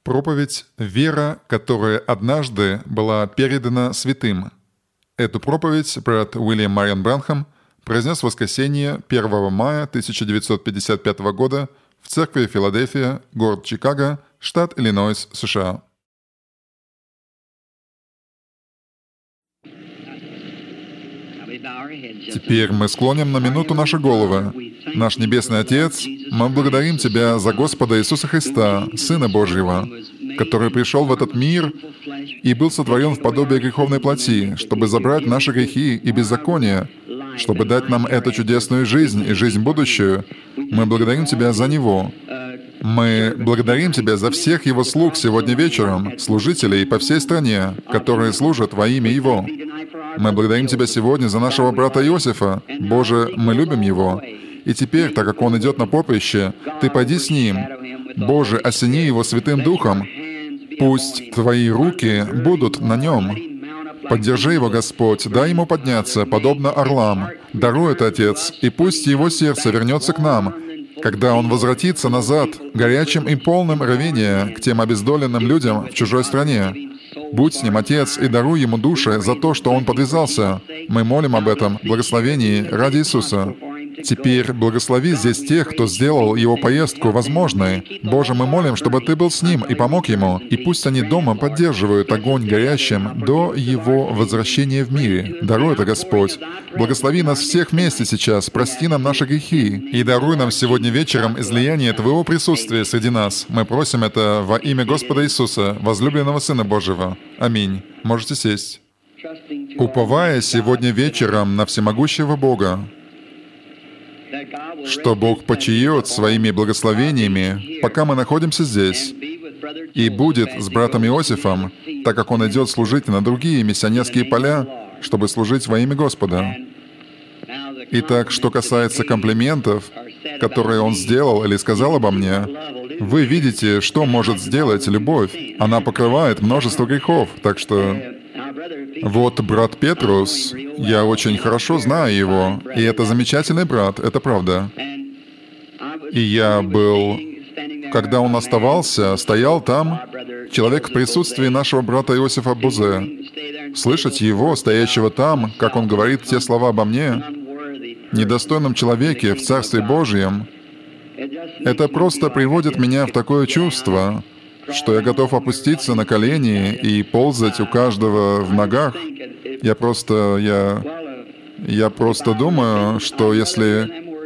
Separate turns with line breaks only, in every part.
Проповедь «Вера, которая однажды была передана святым». Эту проповедь брат Уильям Мариан Бранхам произнес в воскресенье 1 мая 1955 года в церкви Филадельфия, город Чикаго, штат Иллинойс, США. Теперь мы склоним на минуту наши головы. Наш Небесный Отец, мы благодарим Тебя за Господа Иисуса Христа, Сына Божьего, который пришел в этот мир и был сотворен в подобие греховной плоти, чтобы забрать наши грехи и беззакония, чтобы дать нам эту чудесную жизнь и жизнь будущую. Мы благодарим Тебя за Него. Мы благодарим Тебя за всех Его слуг сегодня вечером, служителей по всей стране, которые служат во имя Его. Мы благодарим Тебя сегодня за нашего брата Иосифа. Боже, мы любим его. И теперь, так как он идет на поприще, Ты пойди с ним. Боже, осени его Святым Духом. Пусть Твои руки будут на нем. Поддержи его, Господь, дай ему подняться, подобно орлам. Даруй это, Отец, и пусть его сердце вернется к нам, когда он возвратится назад, горячим и полным рвения к тем обездоленным людям в чужой стране. Будь с ним, Отец, и даруй ему души за то, что он подвязался. Мы молим об этом благословении ради Иисуса. Теперь благослови здесь тех, кто сделал его поездку возможной. Боже, мы молим, чтобы Ты был с ним и помог ему, и пусть они дома поддерживают огонь горящим до его возвращения в мире. Даруй это, Господь. Благослови нас всех вместе сейчас, прости нам наши грехи, и даруй нам сегодня вечером излияние Твоего присутствия среди нас. Мы просим это во имя Господа Иисуса, возлюбленного Сына Божьего. Аминь. Можете сесть. Уповая сегодня вечером на всемогущего Бога, что Бог почиет своими благословениями, пока мы находимся здесь, и будет с братом Иосифом, так как он идет служить на другие миссионерские поля, чтобы служить во имя Господа. Итак, что касается комплиментов, которые он сделал или сказал обо мне, вы видите, что может сделать любовь. Она покрывает множество грехов, так что... Вот брат Петрус, я очень хорошо знаю его, и это замечательный брат, это правда. И я был, когда он оставался, стоял там, человек в присутствии нашего брата Иосифа Бузе. Слышать его, стоящего там, как он говорит те слова обо мне, недостойном человеке в Царстве Божьем, это просто приводит меня в такое чувство, что я готов опуститься на колени и ползать у каждого в ногах. Я просто думаю, что если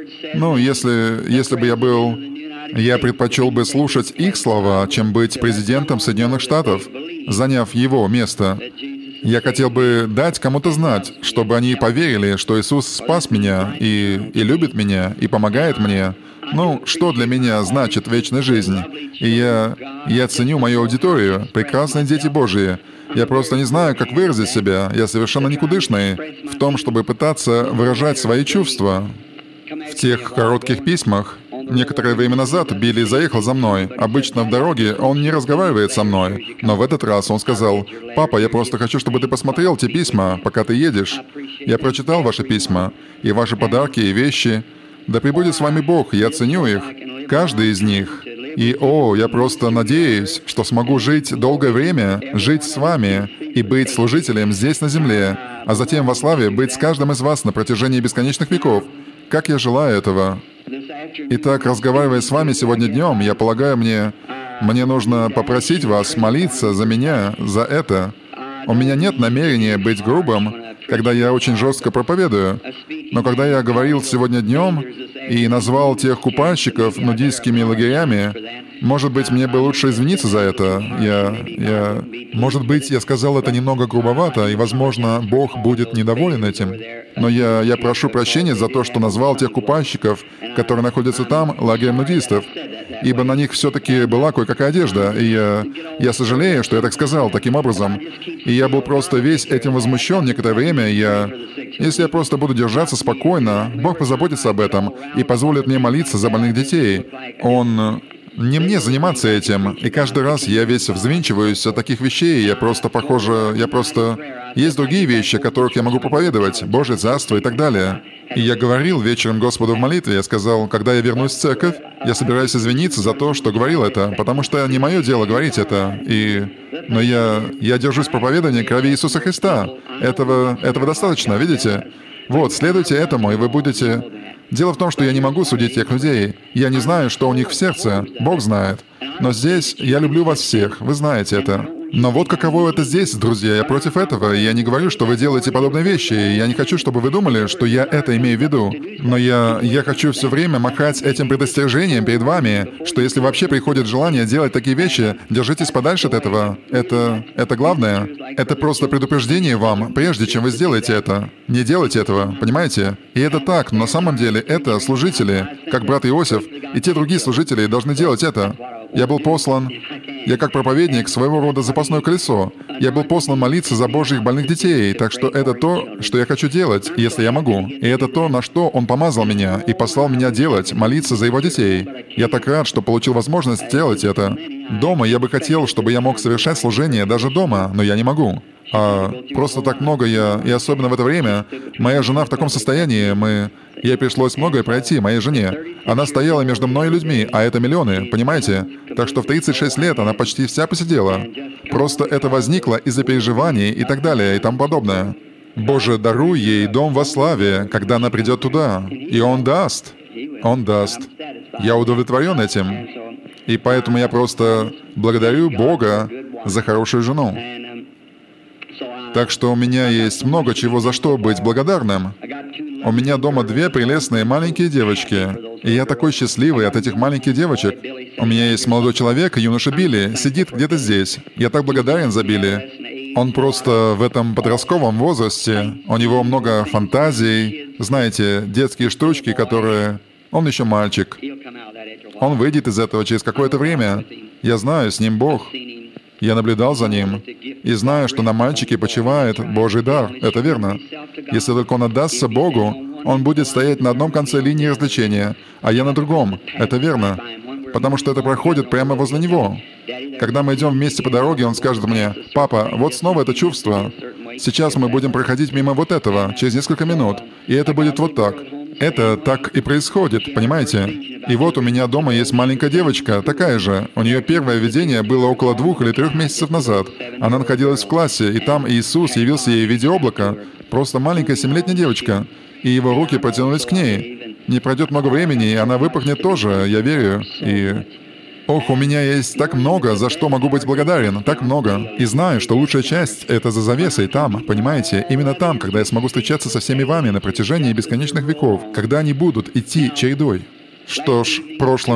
бы я предпочел бы слушать их слова, чем быть президентом Соединенных Штатов, заняв его место. Я хотел бы дать кому-то знать, чтобы они поверили, что Иисус спас меня и любит меня, и помогает мне. Что для меня значит вечная жизнь? И я ценю мою аудиторию, прекрасные дети Божьи. Я просто не знаю, как выразить себя. Я совершенно никудышный в том, чтобы пытаться выражать свои чувства. В тех коротких письмах некоторое время назад Билли заехал за мной. Обычно в дороге он не разговаривает со мной, но в этот раз он сказал: «Папа, я просто хочу, чтобы ты посмотрел те письма, пока ты едешь. Я прочитал ваши письма, и ваши подарки, и вещи. Да пребудет с вами Бог, я ценю их, каждый из них. И, я просто надеюсь, что смогу жить долгое время, жить с вами и быть служителем здесь на земле, а затем во славе быть с каждым из вас на протяжении бесконечных веков. Как я желаю этого». Итак, разговаривая с вами сегодня днем, я полагаю, мне нужно попросить вас молиться за меня, за это. У меня нет намерения быть грубым, когда я очень жестко проповедую. Но когда я говорил сегодня днем и назвал тех купальщиков нудистскими лагерями, может быть, мне бы лучше извиниться за это. Может быть, я сказал это немного грубовато, и, возможно, Бог будет недоволен этим. Но я прошу прощения за то, что назвал тех купальщиков, которые находятся там, лагерем нудистов, ибо на них все-таки была кое-какая одежда, и я сожалею, что я так сказал, таким образом. И я был просто весь этим возмущен некоторое время, если я просто буду держаться спокойно, Бог позаботится об этом и позволит мне молиться за больных детей. не мне заниматься этим. И каждый раз я весь взвинчиваюсь от таких вещей, Есть другие вещи, о которых я могу проповедовать, Божье Царство и так далее. И я говорил вечером Господу в молитве, я сказал, когда я вернусь в церковь, я собираюсь извиниться за то, что говорил это, потому что не мое дело говорить это. Но я держусь проповедания крови Иисуса Христа. Этого достаточно, видите? Вот, следуйте этому, и вы будете... Дело в том, что я не могу судить тех людей. Я не знаю, что у них в сердце. Бог знает. Но здесь я люблю вас всех. Вы знаете это. Но вот каково это здесь, друзья. Я против этого. И я не говорю, что вы делаете подобные вещи. И я не хочу, чтобы вы думали, что я это имею в виду. Но я хочу все время махать этим предостережением перед вами, что если вообще приходит желание делать такие вещи, держитесь подальше от этого. Это главное. Это просто предупреждение вам, прежде чем вы сделаете это. Не делайте этого, понимаете? И это так, но на самом деле это служители, как брат Иосиф, и те другие служители должны делать это. Я был послан, я как проповедник своего рода запасное колесо. Я был послан молиться за Божьих больных детей, так что это то, что я хочу делать, если я могу. И это то, на что Он помазал меня и послал меня делать, молиться за Его детей. Я так рад, что получил возможность делать это. Дома я бы хотел, чтобы я мог совершать служение даже дома, но я не могу. Просто так много и особенно в это время, моя жена в таком состоянии, ей пришлось многое пройти, моей жене. Она стояла между мной и людьми, а это миллионы, понимаете? Так что в 36 лет она почти вся посидела. Просто это возникло из-за переживаний и так далее, и тому подобное. Боже, даруй ей дом во славе, когда она придет туда. И Он даст. Он даст. Я удовлетворен этим. И поэтому я просто благодарю Бога за хорошую жену. Так что у меня есть много чего, за что быть благодарным. У меня дома 2 прелестные маленькие девочки, и я такой счастливый от этих маленьких девочек. У меня есть молодой человек, юноша Билли, сидит где-то здесь. Я так благодарен за Билли. Он просто в этом подростковом возрасте, у него много фантазий, знаете, детские штучки, которые... Он еще мальчик. Он выйдет из этого через какое-то время. Я знаю, с ним Бог. Я наблюдал за ним и знаю, что на мальчике почивает Божий дар. Это верно. Если только он отдастся Богу, он будет стоять на одном конце линии развлечения, а я на другом. Это верно. Потому что это проходит прямо возле него. Когда мы идем вместе по дороге, он скажет мне: «Папа, вот снова это чувство. Сейчас мы будем проходить мимо вот этого, через несколько минут, и это будет вот так». Это так и происходит, понимаете? И вот у меня дома есть маленькая девочка, такая же. У нее первое видение было около 2 или 3 месяцев назад. Она находилась в классе, и там Иисус явился ей в виде облака. Просто маленькая 7-летняя девочка. И Его руки протянулись к ней. Не пройдет много времени, и она выпахнет тоже, я верю. Ох, у меня есть так много, за что могу быть благодарен, так много. И знаю, что лучшая часть — это за завесой там, понимаете? Именно там, когда я смогу встречаться со всеми вами на протяжении бесконечных веков, когда они будут идти чередой. Что ж,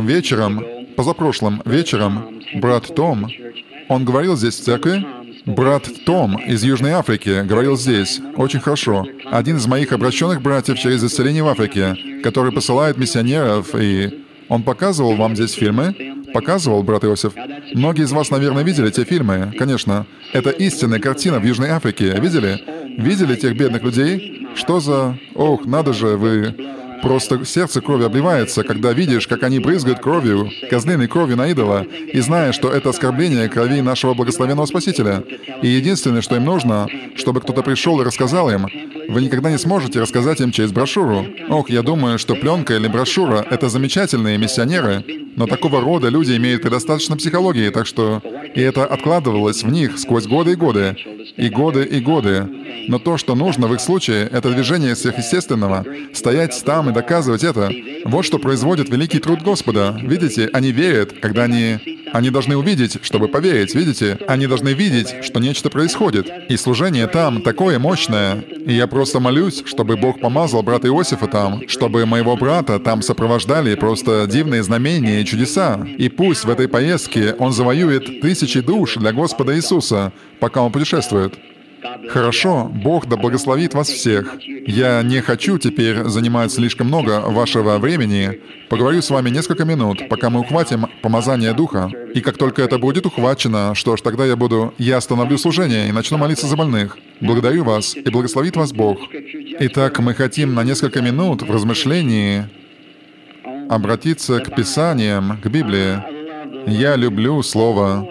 позапрошлым вечером, брат Том, он говорил здесь в церкви? Брат Том из Южной Африки говорил здесь. Очень хорошо. Один из моих обращенных братьев через исцеление в Африке, который посылает миссионеров, и... Он показывал вам здесь фильмы? Показывал, брат Иосиф? Многие из вас, наверное, видели те фильмы. Конечно. Это истинная картина в Южной Африке. Видели? Видели тех бедных людей? Что за... Ох, надо же, вы... Просто сердце крови обливается, когда видишь, как они брызгают кровью, козлиной кровью на идола, и зная, что это оскорбление крови нашего благословенного Спасителя. И единственное, что им нужно, чтобы кто-то пришел и рассказал им. Вы никогда не сможете рассказать им через брошюру. Ох, я думаю, что пленка или брошюра — это замечательные миссионеры, но такого рода люди имеют предостаточно психологии, так что... И это откладывалось в них сквозь годы и годы. И годы и годы. Но то, что нужно в их случае, это движение сверхъестественного. Стоять там и доказывать это. Вот что производит великий труд Господа. Видите, они верят, когда они должны увидеть, чтобы поверить. Видите? Они должны видеть, что нечто происходит. И служение там такое мощное. И я просто молюсь, чтобы Бог помазал брата Иосифа там, чтобы моего брата там сопровождали просто дивные знамения и чудеса. И пусть в этой поездке он завоюет 1000 душ для Господа Иисуса, пока он путешествует. Хорошо, Бог да благословит вас всех. Я не хочу теперь занимать слишком много вашего времени. Поговорю с вами несколько минут, пока мы ухватим помазание Духа. И как только это будет ухвачено, что ж, тогда я остановлю служение и начну молиться за больных. Благодарю вас, и благословит вас Бог. Итак, мы хотим на несколько минут в размышлении обратиться к Писаниям, к Библии. Я люблю Слово.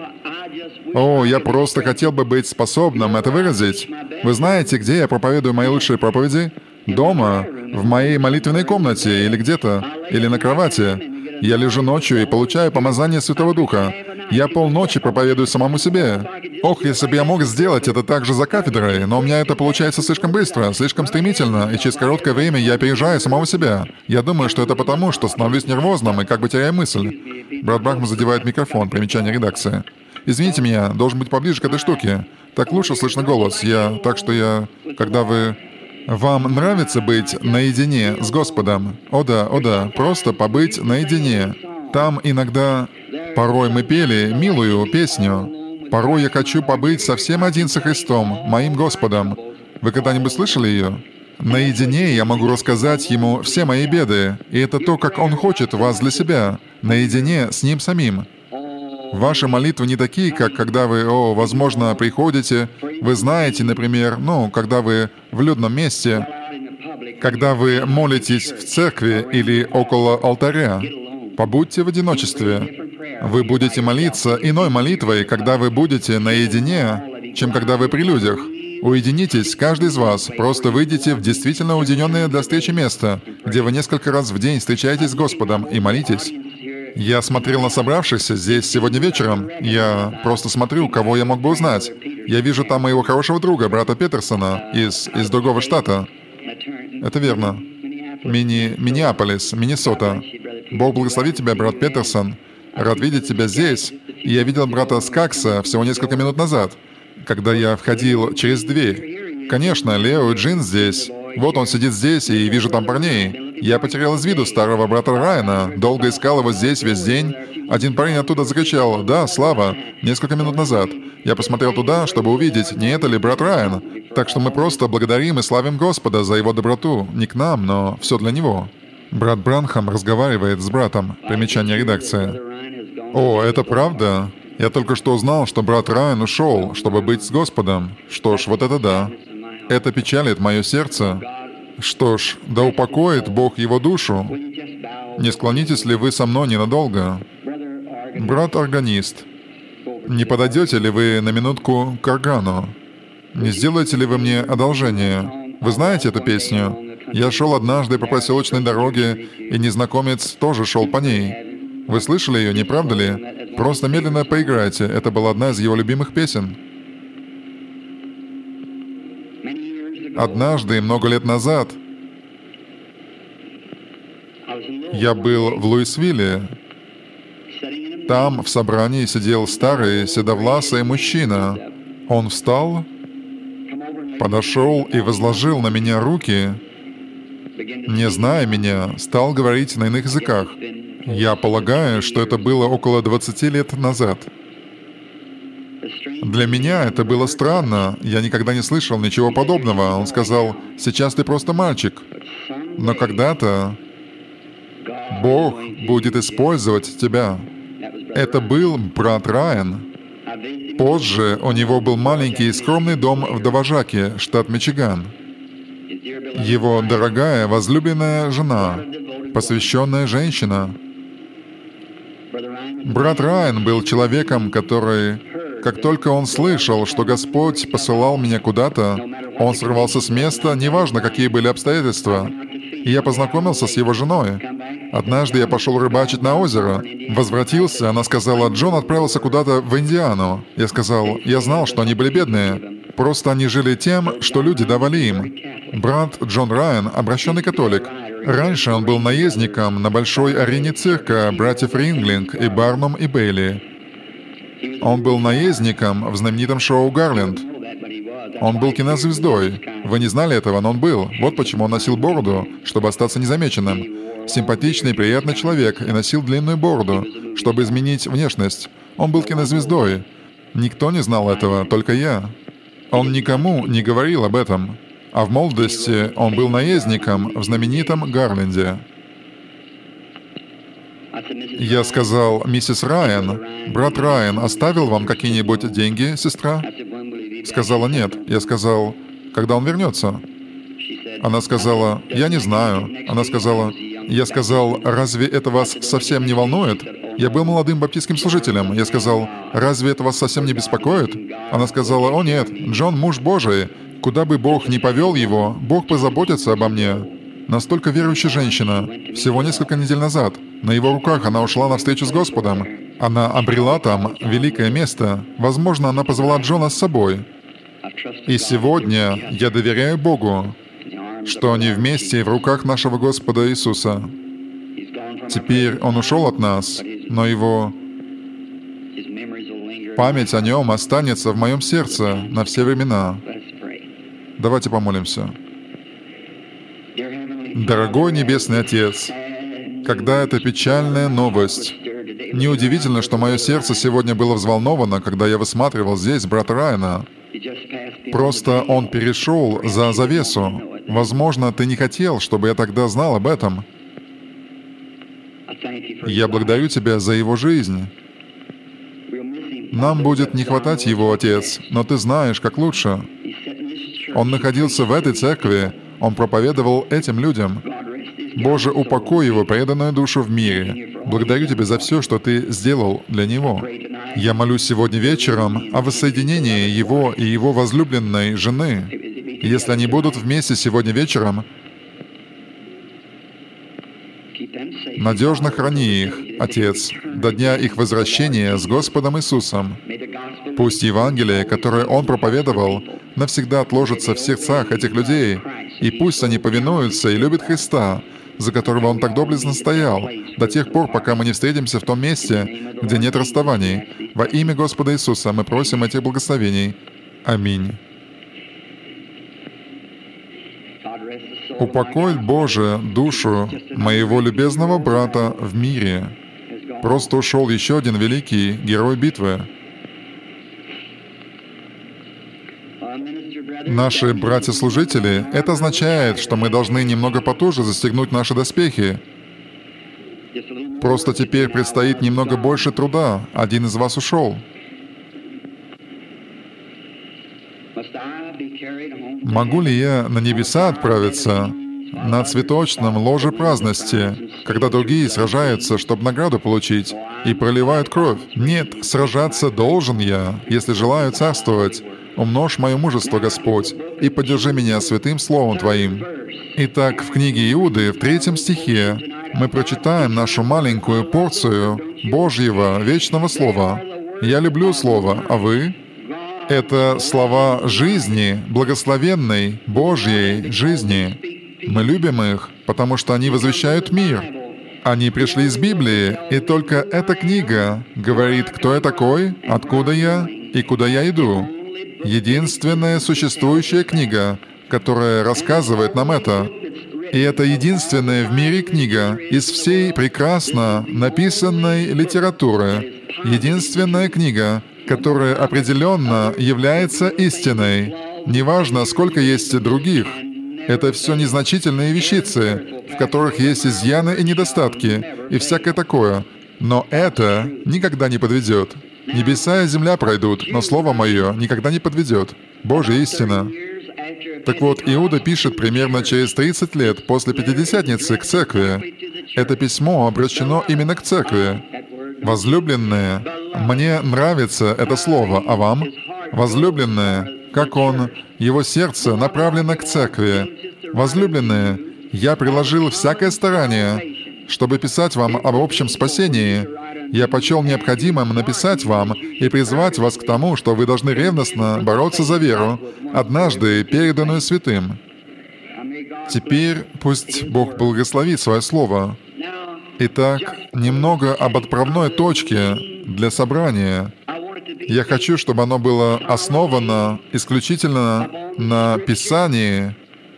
О, я просто хотел бы быть способным это выразить. Вы знаете, где я проповедую мои лучшие проповеди? Дома, в моей молитвенной комнате или где-то, или на кровати. Я лежу ночью и получаю помазание Святого Духа. Я полночи проповедую самому себе. Ох, если бы я мог сделать это также за кафедрой, но у меня это получается слишком быстро, слишком стремительно, и через короткое время я опережаю самого себя. Я думаю, что это потому, что становлюсь нервозным и как бы теряю мысль. Брат Брахма задевает микрофон, примечание редакции. Извините меня, должен быть поближе к этой штуке. Так лучше слышно голос. Когда вы... Вам нравится быть наедине с Господом? О да, просто побыть наедине. Там иногда... Порой мы пели милую песню. Порой я хочу побыть совсем один со Христом, моим Господом. Вы когда-нибудь слышали ее? Наедине я могу рассказать Ему все мои беды, и это то, как Он хочет вас для себя, наедине с Ним самим. Ваши молитвы не такие, как когда вы, возможно, приходите, вы знаете, например, когда вы в людном месте, когда вы молитесь в церкви или около алтаря. Побудьте в одиночестве. Вы будете молиться иной молитвой, когда вы будете наедине, чем когда вы при людях. Уединитесь, каждый из вас, просто выйдите в действительно уединенное для встречи место, где вы несколько раз в день встречаетесь с Господом и молитесь. Я смотрел на собравшихся здесь сегодня вечером. Я просто смотрю, кого я мог бы узнать. Я вижу там моего хорошего друга, брата Петерсона, из другого штата. Это верно. Миннеаполис, Миннесота. Бог благословит тебя, брат Петерсон. Рад видеть тебя здесь. И я видел брата Скакса всего несколько минут назад, когда я входил через дверь. Конечно, Лео и Джин здесь. Вот он сидит здесь, и вижу там парней. Я потерял из виду старого брата Райана. Долго искал его здесь весь день. Один парень оттуда закричал: «Да, Слава!» несколько минут назад. Я посмотрел туда, чтобы увидеть, не это ли брат Райан. Так что мы просто благодарим и славим Господа за его доброту. Не к нам, но все для него. Брат Бранхам разговаривает с братом. Примечание редакции. О, это правда? Я только что узнал, что брат Райан ушел, чтобы быть с Господом. Что ж, вот это да. Это печалит мое сердце. Что ж, да упокоит Бог его душу. Не склонитесь ли вы со мной ненадолго? Брат-органист, не подойдете ли вы на минутку к органу? Не сделаете ли вы мне одолжение? Вы знаете эту песню? Я шел однажды по проселочной дороге, и незнакомец тоже шел по ней. Вы слышали ее, не правда ли? Просто медленно поиграйте. Это была одна из его любимых песен. Однажды, много лет назад, я был в Луисвилле. Там в собрании сидел старый седовласый мужчина. Он встал, подошел и возложил на меня руки. Не зная меня, стал говорить на иных языках. Я полагаю, что это было около 20 лет назад. Для меня это было странно. Я никогда не слышал ничего подобного. Он сказал: «Сейчас ты просто мальчик, но когда-то Бог будет использовать тебя». Это был брат Райан. Позже у него был маленький и скромный дом в Довожаке, штат Мичиган. Его дорогая, возлюбленная жена, посвященная женщина. Брат Райан был человеком, который, как только он слышал, что Господь посылал меня куда-то, он срывался с места, неважно, какие были обстоятельства. И я познакомился с его женой. Однажды я пошел рыбачить на озеро. Возвратился, она сказала: «Джон отправился куда-то в Индиану». Я сказал: «Я знал, что они были бедные. Просто они жили тем, что люди давали им». Брат Джон Райан — обращенный католик. Раньше он был наездником на большой арене цирка братьев Ринглинг и Барнум и Бейли. Он был наездником в знаменитом шоу «Гарленд». Он был кинозвездой. Вы не знали этого, но он был. Вот почему он носил бороду, чтобы остаться незамеченным. Симпатичный, приятный человек, и носил длинную бороду, чтобы изменить внешность. Он был кинозвездой. Никто не знал этого, только я. Он никому не говорил об этом. А в молодости он был наездником в знаменитом Гарленде. Я сказал: «Миссис Райан, брат Райан оставил вам какие-нибудь деньги, сестра?» Сказала: «Нет». Я сказал: «Когда он вернется?» Она сказала: «Я не знаю». Она сказала: «Я сказал, разве это вас совсем не волнует?» Я был молодым баптистским служителем. Я сказал: «Разве это вас совсем не беспокоит?» Она сказала: «О нет, Джон — муж Божий. Куда бы Бог ни повел его, Бог позаботится обо мне». Настолько верующая женщина. Всего несколько недель назад. На его руках она ушла на встречу с Господом. Она обрела там великое место. Возможно, она позвала Джона с собой. И сегодня я доверяю Богу, что они вместе в руках нашего Господа Иисуса. Теперь он ушел от нас, но его память о нем останется в моем сердце на все времена. Давайте помолимся. Дорогой Небесный Отец, когда эта печальная новость, неудивительно, что мое сердце сегодня было взволновано, когда я высматривал здесь брата Райана. Просто он перешел за завесу. Возможно, ты не хотел, чтобы я тогда знал об этом. Я благодарю тебя за его жизнь. Нам будет не хватать его, Отец, но ты знаешь, как лучше. Он находился в этой церкви, он проповедовал этим людям. Боже, упокой его преданную душу в мире. Благодарю тебя за все, что ты сделал для него. Я молюсь сегодня вечером о воссоединении его и его возлюбленной жены. Если они будут вместе сегодня вечером, надежно храни их, Отец, до дня их возвращения с Господом Иисусом. Пусть Евангелие, которое Он проповедовал, навсегда отложится в сердцах этих людей, и пусть они повинуются и любят Христа, за которого Он так доблестно стоял, до тех пор, пока мы не встретимся в том месте, где нет расставаний. Во имя Господа Иисуса мы просим этих благословений. Аминь. Упокой, Боже, душу моего любезного брата в мире. Просто ушел еще один великий герой битвы. Наши братья-служители, это означает, что мы должны немного потуже застегнуть наши доспехи. Просто теперь предстоит немного больше труда. Один из вас ушел. Могу ли я на небеса отправиться на цветочном ложе праздности, когда другие сражаются, чтобы награду получить, и проливают кровь? Нет, сражаться должен я, если желаю царствовать. Умножь мое мужество, Господь, и поддержи меня святым словом Твоим. Итак, в книге Иуды, в 3 стихе, мы прочитаем нашу маленькую порцию Божьего вечного слова. Я люблю Слово, а вы? Это слова жизни, благословенной Божьей жизни. Мы любим их, потому что они возвещают мир. Они пришли из Библии, и только эта книга говорит, кто я такой, откуда я и куда я иду. Единственная существующая книга, которая рассказывает нам это. И это единственная в мире книга из всей прекрасно написанной литературы. Единственная книга, которая определенно является истиной. Неважно, сколько есть других. Это все незначительные вещицы, в которых есть изъяны и недостатки, и всякое такое. Но это никогда не подведет. Небеса и земля пройдут, но Слово Мое никогда не подведет. Божья истина. Так вот, Иуда пишет примерно через 30 лет после Пятидесятницы к церкви. Это письмо обращено именно к церкви. «Возлюбленные, мне нравится это слово, а вам? Возлюбленные, как он, его сердце направлено к церкви. Возлюбленные, я приложил всякое старание, чтобы писать вам об общем спасении. Я почел необходимым написать вам и призвать вас к тому, что вы должны ревностно бороться за веру, однажды переданную святым». Теперь пусть Бог благословит Свое Слово. Итак, немного об отправной точке для собрания. Я хочу, чтобы оно было основано исключительно на Писании,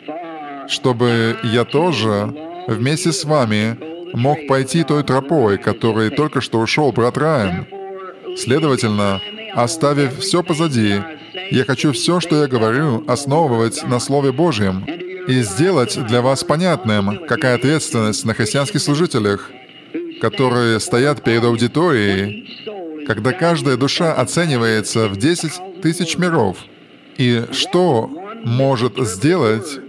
чтобы я тоже вместе с вами мог пойти той тропой, которой только что ушел брат Райан. Следовательно, оставив все позади, я хочу все, что я говорю, основывать на Слове Божьем и сделать для вас понятным, какая ответственность на христианских служителях, которые стоят перед аудиторией, когда каждая душа оценивается в 10 000 миров. И что может сделать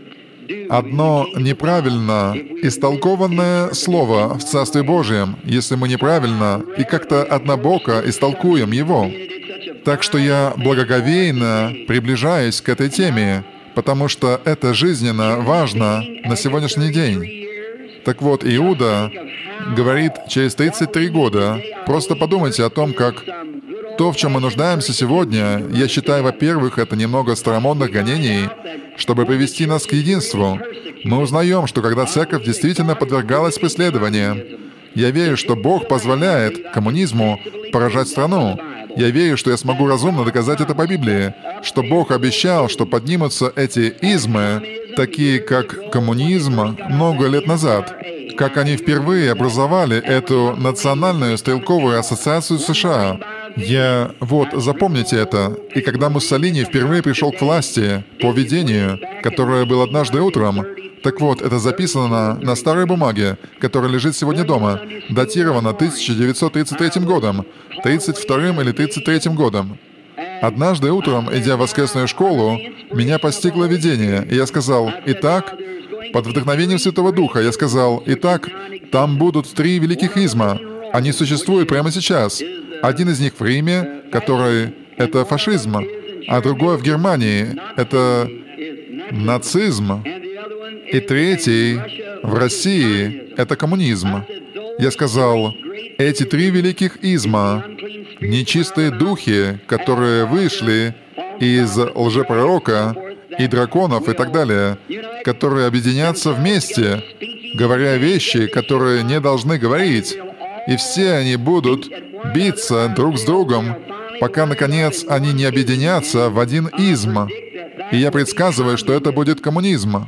одно неправильно истолкованное слово в Царстве Божьем, если мы неправильно и как-то однобоко истолкуем его. Так что я благоговейно приближаюсь к этой теме, потому что это жизненно важно на сегодняшний день. Так вот, Иуда говорит через 33 года. Просто подумайте о том, как то, в чем мы нуждаемся сегодня, я считаю, во-первых, это немного старомодных гонений, чтобы привести нас к единству. Мы узнаем, что когда церковь действительно подвергалась преследованию, я верю, что Бог позволяет коммунизму поражать страну. Я верю, что я смогу разумно доказать это по Библии, что Бог обещал, что поднимутся эти измы, такие как коммунизм, много лет назад, как они впервые образовали эту Национальную стрелковую ассоциацию США. Запомните это. И когда Муссолини впервые пришел к власти по видению, которое было однажды утром, так вот, это записано на старой бумаге, которая лежит сегодня дома, датировано 1933 годом, 32 или 33 годом. Однажды утром, идя в воскресную школу, меня постигло видение, и я сказал: «Итак, под вдохновением Святого Духа, я сказал: итак, там будут 3 великих изма. Они существуют прямо сейчас. Один из них в Риме, который — это фашизм, а другой в Германии — это нацизм, и третий в России — это коммунизм». Я сказал: эти 3 великих изма — нечистые духи, которые вышли из лжепророка и драконов и так далее, которые объединятся вместе, говоря вещи, которые не должны говорить, и все они будут биться друг с другом, пока, наконец, они не объединятся в один изм. И я предсказываю, что это будет коммунизм.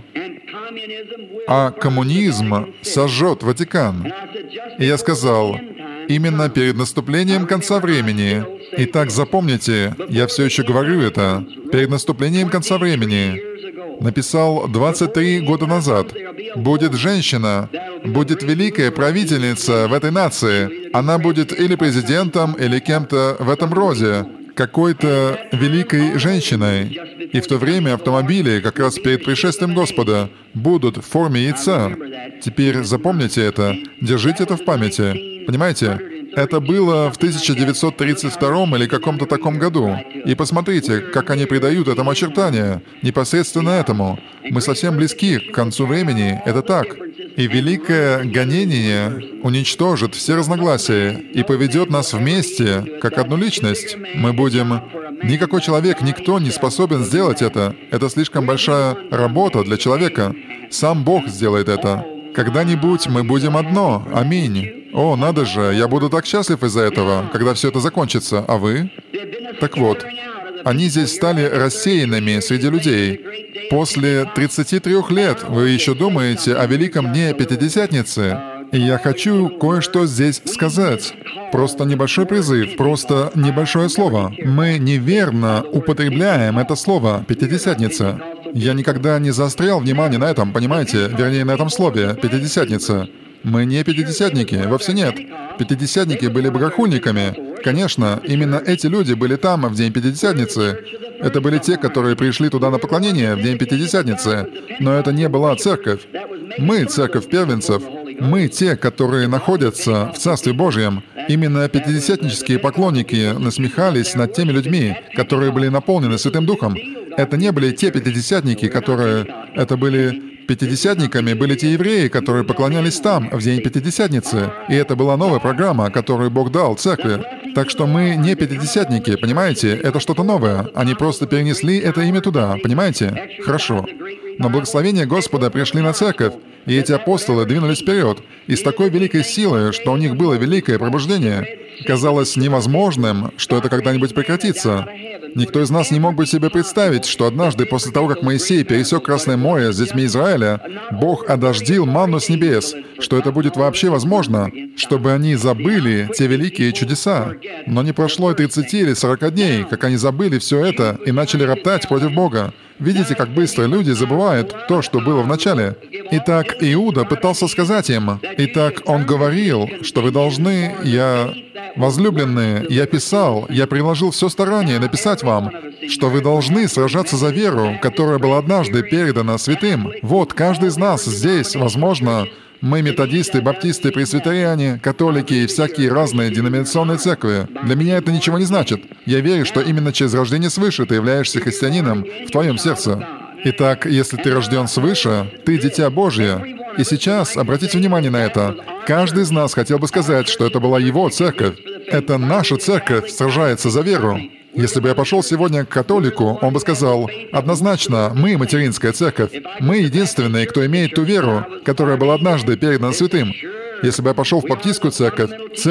А коммунизм сожжет Ватикан. И я сказал: именно перед наступлением конца времени, итак, запомните, я все еще говорю это, перед наступлением конца времени, написал 23 года назад, будет женщина, будет великая правительница в этой нации. Она будет или президентом, или кем-то в этом роде, какой-то великой женщиной. И в то время автомобили, как раз перед пришествием Господа, будут в форме яйца. Теперь запомните это, держите это в памяти. Понимаете? Это было в 1932 или каком-то таком году. И посмотрите, как они придают этому очертания, непосредственно этому. Мы совсем близки к концу времени, это так. И великое гонение уничтожит все разногласия и поведет нас вместе, как одну личность. Мы будем... Никакой человек, никто не способен сделать это. Это слишком большая работа для человека. Сам Бог сделает это. Когда-нибудь мы будем одно. Аминь. О, надо же, я буду так счастлив из-за этого, когда все это закончится. А вы? Так вот, они здесь стали рассеянными среди людей. После 33 лет вы еще думаете о великом дне Пятидесятницы? И я хочу кое-что здесь сказать. Просто небольшой призыв, просто небольшое слово. Мы неверно употребляем это слово «Пятидесятница». Я никогда не заострял внимание на этом, понимаете? Вернее, на этом слове «Пятидесятница». Мы не пятидесятники, вовсе нет. Пятидесятники были богохульниками. Конечно, именно эти люди были там в день Пятидесятницы. Это были те, которые пришли туда на поклонение в день Пятидесятницы. Но это не была церковь. Мы — церковь первенцев. Мы — те, которые находятся в Царстве Божьем. Именно пятидесятнические поклонники насмехались над теми людьми, которые были наполнены Святым Духом. Это не были те пятидесятники, которые... Это были... Пятидесятниками были те евреи, которые поклонялись там, в день Пятидесятницы. И это была новая программа, которую Бог дал церкви. Так что мы не пятидесятники, понимаете? Это что-то новое. Они просто перенесли это имя туда, понимаете? Хорошо. Но благословения Господа пришли на церковь, и эти апостолы двинулись вперед, и с такой великой силой, что у них было великое пробуждение. Казалось невозможным, что это когда-нибудь прекратится. Никто из нас не мог бы себе представить, что однажды после того, как Моисей пересек Красное море с детьми Израиля, Бог одождил манну с небес, что это будет вообще возможно, чтобы они забыли те великие чудеса. Но не прошло и 30 или 40 дней, как они забыли все это и начали роптать против Бога. Видите, как быстро люди забывают то, что было в начале. Итак, Иуда пытался сказать им, итак, он говорил, что вы должны, возлюбленные, я писал, я приложил все старание написать вам. что вы должны сражаться за веру, которая была однажды передана святым. Вот, каждый из нас здесь, возможно, мы методисты, баптисты, пресвитериане, католики и всякие разные деноминационные церкви. Для меня это ничего не значит. Я верю, что именно через рождение свыше ты являешься христианином в твоем сердце. Итак, если ты рожден свыше, ты дитя Божье. И сейчас, обратите внимание на это, каждый из нас хотел бы сказать, что это была его церковь. Это наша церковь сражается за веру. Если бы я пошел сегодня к католику, он бы сказал, однозначно, мы материнская церковь. Мы единственные, кто имеет ту веру, которая была однажды передана святым. Если бы я пошел в баптистскую церковь,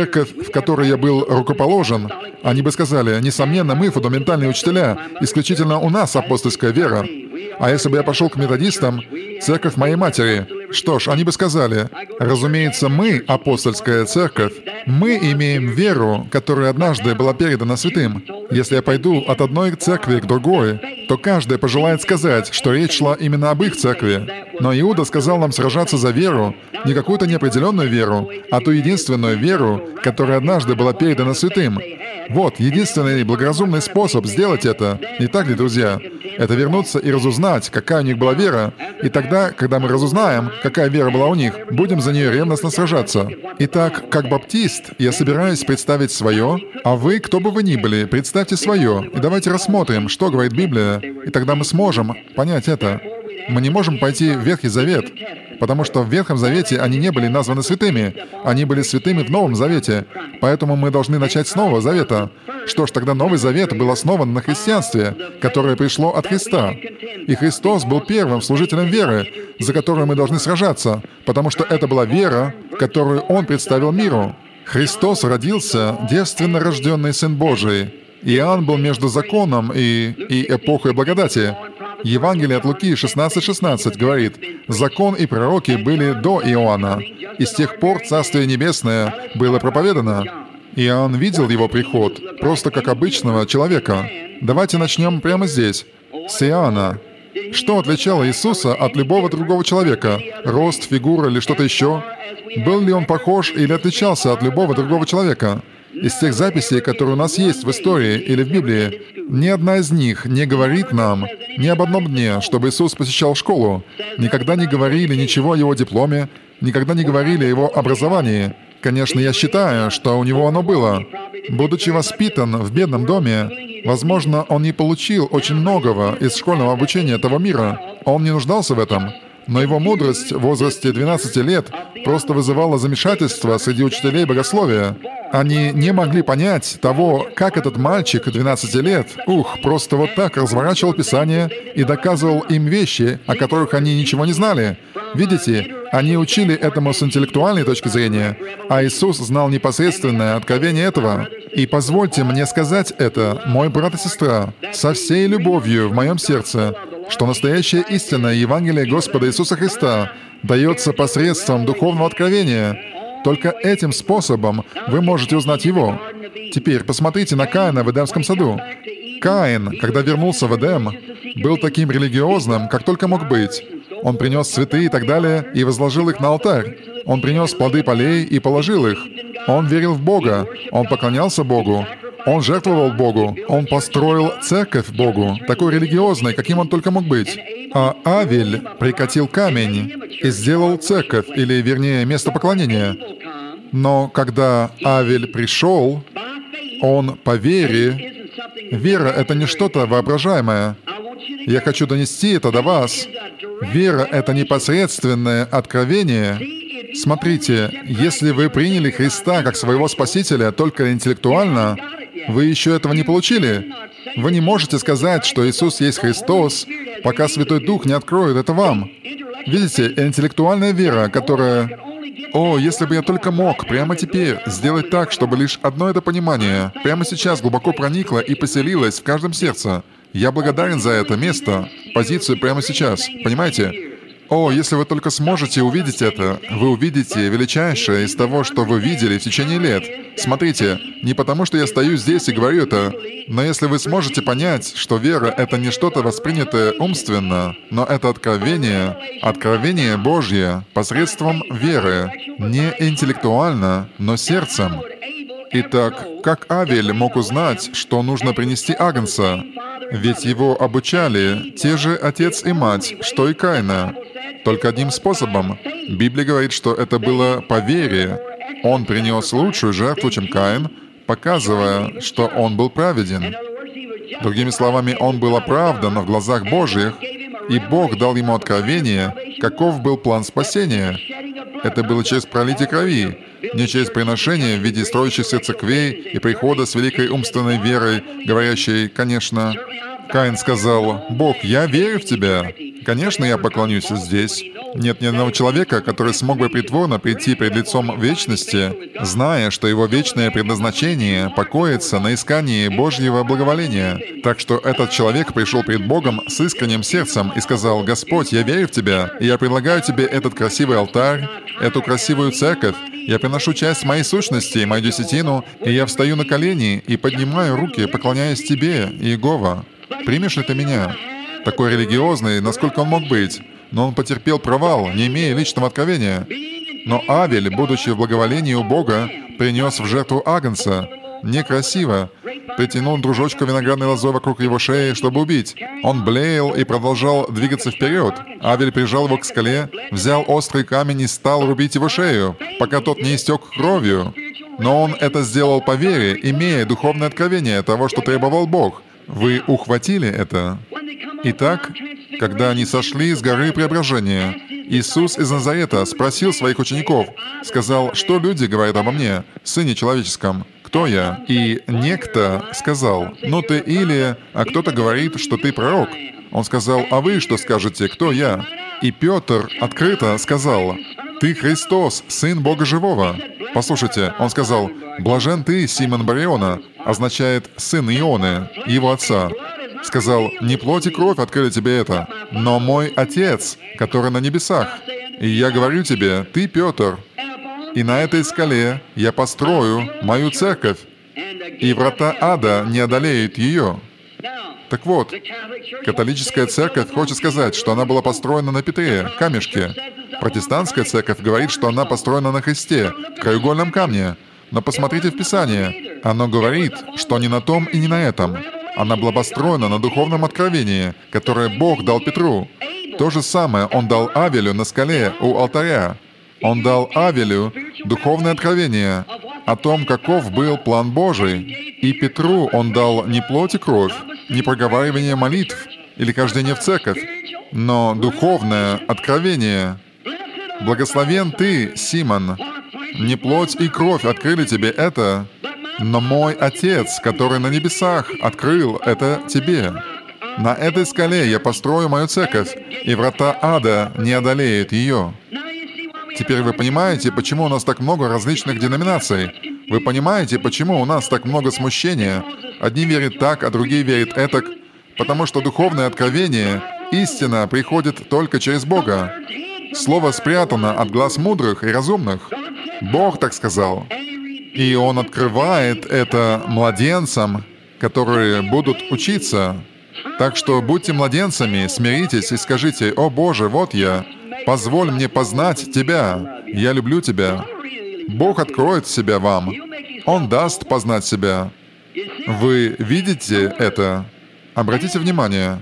в которой я был рукоположен, они бы сказали, несомненно, мы фундаментальные учителя, исключительно у нас апостольская вера. А если бы я пошел к методистам, церковь моей матери, что ж, они бы сказали, разумеется, мы, апостольская церковь, мы имеем веру, которая однажды была передана святым. Если я пойду от одной церкви к другой, то каждый пожелает сказать, что речь шла именно об их церкви. Но Иуда сказал нам сражаться за веру, не какую-то неопределенную веру, а ту единственную веру, которая однажды была передана святым. Вот, единственный благоразумный способ сделать это, не так ли, друзья? Это вернуться и разузнать, какая у них была вера, и тогда, когда мы разузнаем, какая вера была у них, будем за нее ревностно сражаться. Итак, как баптист, я собираюсь представить свое, а вы, кто бы вы ни были, представьте свое, и давайте рассмотрим, что говорит Библия, и тогда мы сможем понять это. Мы не можем пойти в Ветхий Завет, потому что в Ветхом Завете они не были названы святыми, они были святыми в Новом Завете, поэтому мы должны начать с Нового Завета. Что ж, тогда Новый Завет был основан на христианстве, которое пришло от Христа. И Христос был первым служителем веры, за которую мы должны сражаться, потому что это была вера, которую Он представил миру. Христос родился, девственно рожденный Сын Божий. Иоанн был между законом и эпохой благодати. Евангелие от Луки 16:16 говорит, «Закон и пророки были до Иоанна, и с тех пор Царствие Небесное было проповедано». Иоанн видел его приход, просто как обычного человека. Давайте начнем прямо здесь, с Иоанна. Что отличало Иисуса от любого другого человека? Рост, фигура или что-то еще? Был ли он похож или отличался от любого другого человека? Из тех записей, которые у нас есть в истории или в Библии, ни одна из них не говорит нам ни об одном дне, чтобы Иисус посещал школу. Никогда не говорили ничего о его дипломе, никогда не говорили о его образовании. Конечно, я считаю, что у него оно было. Будучи воспитан в бедном доме, возможно, он не получил очень многого из школьного обучения того мира. Он не нуждался в этом. Но его мудрость в возрасте 12 лет просто вызывала замешательство среди учителей богословия. Они не могли понять того, как этот мальчик 12 лет, просто вот так разворачивал Писание и доказывал им вещи, о которых они ничего не знали. Видите, они учили этому с интеллектуальной точки зрения, а Иисус знал непосредственное откровение этого. И позвольте мне сказать это, мой брат и сестра, со всей любовью в моем сердце, что настоящая истина Евангелия Господа Иисуса Христа дается посредством духовного откровения. Только этим способом вы можете узнать Его. Теперь посмотрите на Каина в Эдемском саду. Каин, когда вернулся в Эдем, был таким религиозным, как только мог быть. Он принес цветы и так далее, и возложил их на алтарь. Он принес плоды полей и положил их. Он верил в Бога, он поклонялся Богу, он жертвовал Богу, он построил церковь Богу, такой религиозной, каким он только мог быть. А Авель прикатил камень и сделал церковь, или, вернее, место поклонения. Но когда Авель пришел, он по вере... Вера — это не что-то воображаемое. Я хочу донести это до вас. Вера — это непосредственное откровение. Смотрите, если вы приняли Христа как своего Спасителя только интеллектуально, вы еще этого не получили. Вы не можете сказать, что Иисус есть Христос, пока Святой Дух не откроет это вам. Видите, интеллектуальная вера, которая... О, если бы я только мог прямо теперь сделать так, чтобы лишь одно это понимание прямо сейчас глубоко проникло и поселилось в каждом сердце. Я благодарен за это место, позицию прямо сейчас. Понимаете? О, если вы только сможете увидеть это, вы увидите величайшее из того, что вы видели в течение лет. Смотрите, не потому что я стою здесь и говорю это, но если вы сможете понять, что вера — это не что-то воспринятое умственно, но это откровение Божье посредством веры, не интеллектуально, но сердцем. Итак, как Авель мог узнать, что нужно принести агнца? Ведь его обучали те же отец и мать, что и Каина. Только одним способом. Библия говорит, что это было по вере. Он принес лучшую жертву, чем Каин, показывая, что он был праведен. Другими словами, он был оправдан в глазах Божьих, и Бог дал ему откровение, каков был план спасения. Это было через пролитие крови, не через приношение в виде строящихся церквей и прихода с великой умственной верой, говорящей, конечно, Каин сказал: «Бог, я верю в Тебя. Конечно, я поклонюсь здесь». Нет ни одного человека, который смог бы притворно прийти пред лицом вечности, зная, что его вечное предназначение покоится на искании Божьего благоволения. Так что этот человек пришел пред Богом с искренним сердцем и сказал: «Господь, я верю в Тебя, и я предлагаю Тебе этот красивый алтарь, эту красивую церковь. Я приношу часть моей сущности, мою десятину, и я встаю на колени и поднимаю руки, поклоняясь Тебе, Иегова. Примешь ли ты меня?» Такой религиозный, насколько он мог быть. Но он потерпел провал, не имея личного откровения. Но Авель, будучи в благоволении у Бога, принес в жертву агнца. Некрасиво. Притянул дружочка виноградной лозой вокруг его шеи, чтобы убить. Он блеял и продолжал двигаться вперед. Авель прижал его к скале, взял острый камень и стал рубить его шею, пока тот не истек кровью. Но он это сделал по вере, имея духовное откровение того, что требовал Бог. Вы ухватили это? Итак, когда они сошли с горы Преображения, Иисус из Назарета спросил своих учеников, сказал: «Что люди говорят обо мне, Сыне Человеческом? Кто я?» И некто сказал: «Ну ты Илия, а кто-то говорит, что ты пророк». Он сказал: «А вы что скажете, кто я?» И Петр открыто сказал: «Ты Христос, Сын Бога Живого». Послушайте, он сказал: «Блажен ты, Симон Бар-Иона», означает «сын Ионы», его отца. Сказал: «Не плоть и кровь открыли тебе это, но мой Отец, который на небесах. И я говорю тебе, ты Петр, и на этой скале я построю мою церковь, и врата ада не одолеют ее». Так вот, католическая церковь хочет сказать, что она была построена на Петре, камешке. Протестантская церковь говорит, что она построена на Христе, краеугольном камне. Но посмотрите в Писание. Оно говорит, что не на том и не на этом. Она была построена на духовном откровении, которое Бог дал Петру. То же самое Он дал Авелю на скале у алтаря. Он дал Авелю духовное откровение о том, каков был план Божий. И Петру Он дал не плоть и кровь, не проговаривание молитв или хождение в церковь, но духовное откровение. «Благословен ты, Симон, не плоть и кровь открыли тебе это, но мой Отец, который на небесах, открыл это тебе. На этой скале я построю мою церковь, и врата ада не одолеют ее». Теперь вы понимаете, почему у нас так много различных деноминаций? Вы понимаете, почему у нас так много смущения? Одни верят так, а другие верят этак. Потому что духовное откровение, истина приходит только через Бога. Слово спрятано от глаз мудрых и разумных. Бог так сказал. И Он открывает это младенцам, которые будут учиться. Так что будьте младенцами, смиритесь и скажите: «О Боже, вот я, позволь мне познать Тебя, я люблю Тебя». Бог откроет себя вам. Он даст познать себя. Вы видите это? Обратите внимание.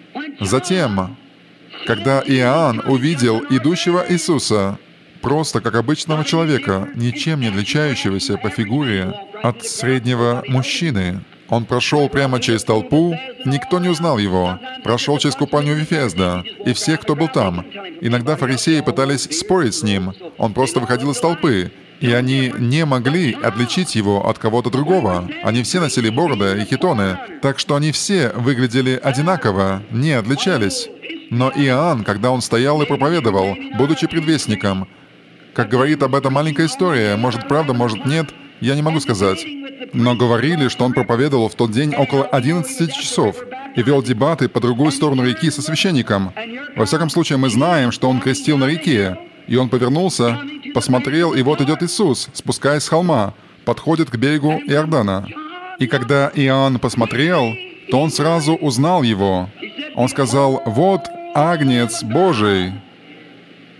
Затем, когда Иоанн увидел идущего Иисуса, просто как обычного человека, ничем не отличающегося по фигуре от среднего мужчины, он прошел прямо через толпу, никто не узнал его, прошел через купальню Вифезда, и все, кто был там. Иногда фарисеи пытались спорить с ним, он просто выходил из толпы, и они не могли отличить его от кого-то другого. Они все носили бороды и хитоны, так что они все выглядели одинаково, не отличались. Но Иоанн, когда он стоял и проповедовал, будучи предвестником, как говорит об этом маленькая история, может правда, может нет, я не могу сказать. Но говорили, что он проповедовал в тот день около 11 часов и вел дебаты по другую сторону реки со священником. Во всяком случае, мы знаем, что он крестил на реке. И он повернулся, посмотрел, и вот идет Иисус, спускаясь с холма, подходит к берегу Иордана. И когда Иоанн посмотрел, то он сразу узнал его. Он сказал: «Вот Агнец Божий,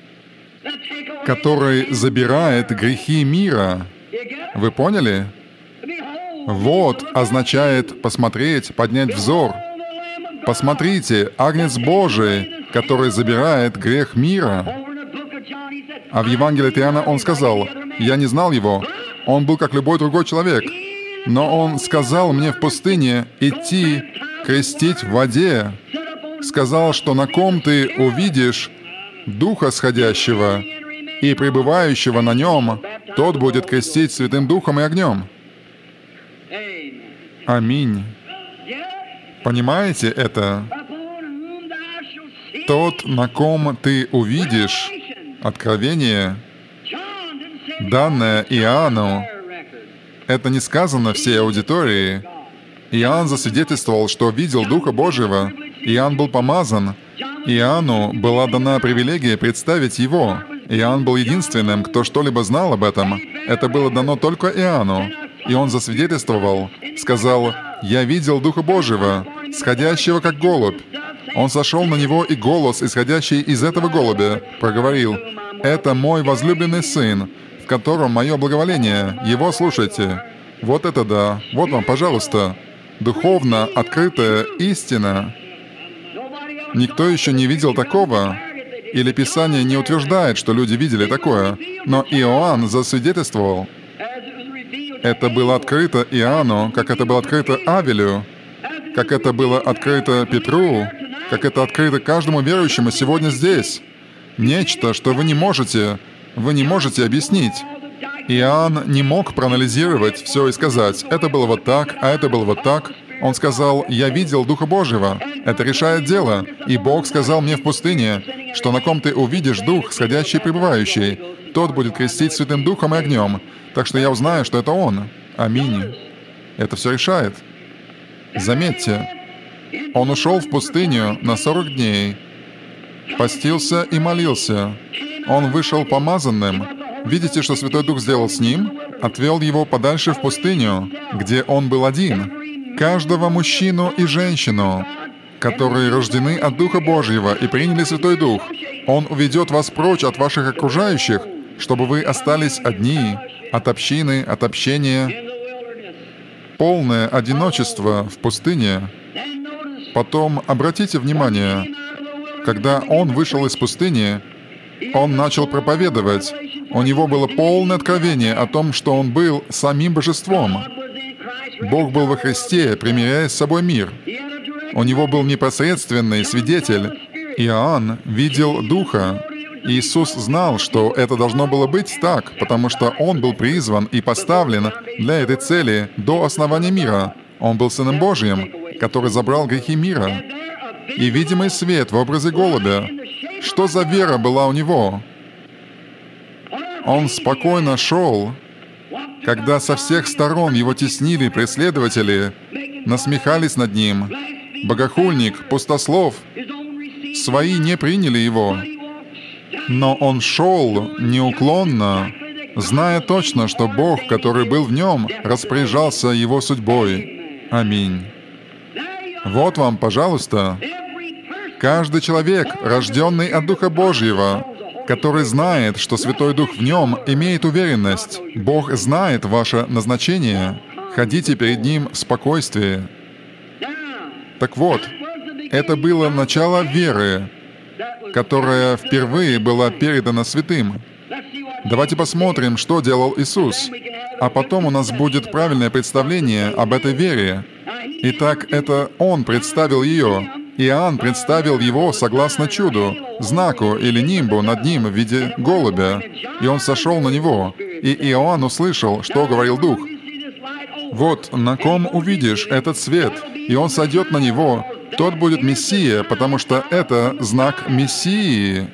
который забирает грехи мира». Вы поняли? «Вот» означает посмотреть, поднять взор. Посмотрите, Агнец Божий, который забирает грех мира. А в Евангелии от Иоанна он сказал: «Я не знал его, он был как любой другой человек, но он сказал мне в пустыне идти крестить в воде, сказал, что на ком ты увидишь Духа Сходящего и пребывающего на нем, тот будет крестить Святым Духом и огнем». Аминь. Понимаете это? Тот, на ком ты увидишь откровение, данное Иоанну, это не сказано всей аудитории. Иоанн засвидетельствовал, что видел Духа Божьего. Иоанн был помазан. Иоанну была дана привилегия представить его. Иоанн был единственным, кто что-либо знал об этом. Это было дано только Иоанну. И он засвидетельствовал, сказал: «Я видел Духа Божьего, сходящего как голубь». Он сошел на него, и голос, исходящий из этого голубя, проговорил: «Это мой возлюбленный Сын, в котором мое благоволение. Его слушайте». Вот это да. Вот вам, пожалуйста, духовно открытая истина. Никто еще не видел такого. Или Писание не утверждает, что люди видели такое. Но Иоанн засвидетельствовал. Это было открыто Иоанну, как это было открыто Авелю, как это было открыто Петру, как это открыто каждому верующему сегодня здесь. Нечто, что вы не можете объяснить. Иоанн не мог проанализировать все и сказать: это было вот так, а это было вот так. Он сказал: «Я видел Духа Божьего». Это решает дело. «И Бог сказал мне в пустыне, что на ком ты увидишь Дух, сходящий и пребывающий, тот будет крестить Святым Духом и огнем. Так что я узнаю, что это Он». Аминь. Это все решает. Заметьте, он ушел в пустыню на 40 дней, постился и молился. Он вышел помазанным. Видите, что Святой Дух сделал с ним? Отвел его подальше в пустыню, где он был один. Каждого мужчину и женщину, которые рождены от Духа Божьего и приняли Святой Дух, Он уведет вас прочь от ваших окружающих, чтобы вы остались одни, от общины, от общения. Полное одиночество в пустыне. Потом обратите внимание, когда он вышел из пустыни, он начал проповедовать. У него было полное откровение о том, что он был самим божеством. Бог был во Христе, примиряя с собой мир. У него был непосредственный свидетель. Иоанн видел Духа. Иисус знал, что это должно было быть так, потому что Он был призван и поставлен для этой цели до основания мира. Он был Сыном Божьим, который забрал грехи мира. И видимый свет в образе голубя. Что за вера была у него? Он спокойно шел, когда со всех сторон его теснили преследователи, насмехались над ним. Богохульник, пустослов. Свои не приняли его. Но он шел неуклонно, зная точно, что Бог, который был в нем, распоряжался его судьбой. Аминь. Вот вам, пожалуйста, каждый человек, рожденный от Духа Божьего, который знает, что Святой Дух в нем, имеет уверенность. Бог знает ваше назначение. Ходите перед Ним в спокойствии. Так вот, это было начало веры, которая впервые была передана святым. Давайте посмотрим, что делал Иисус, а потом у нас будет правильное представление об этой вере. Итак, это Он представил ее. Иоанн представил его согласно чуду, знаку или нимбу над ним в виде голубя, и он сошел на него. И Иоанн услышал, что говорил Дух. «Вот на ком увидишь этот свет, и он сойдет на него, тот будет Мессия, потому что это знак Мессии».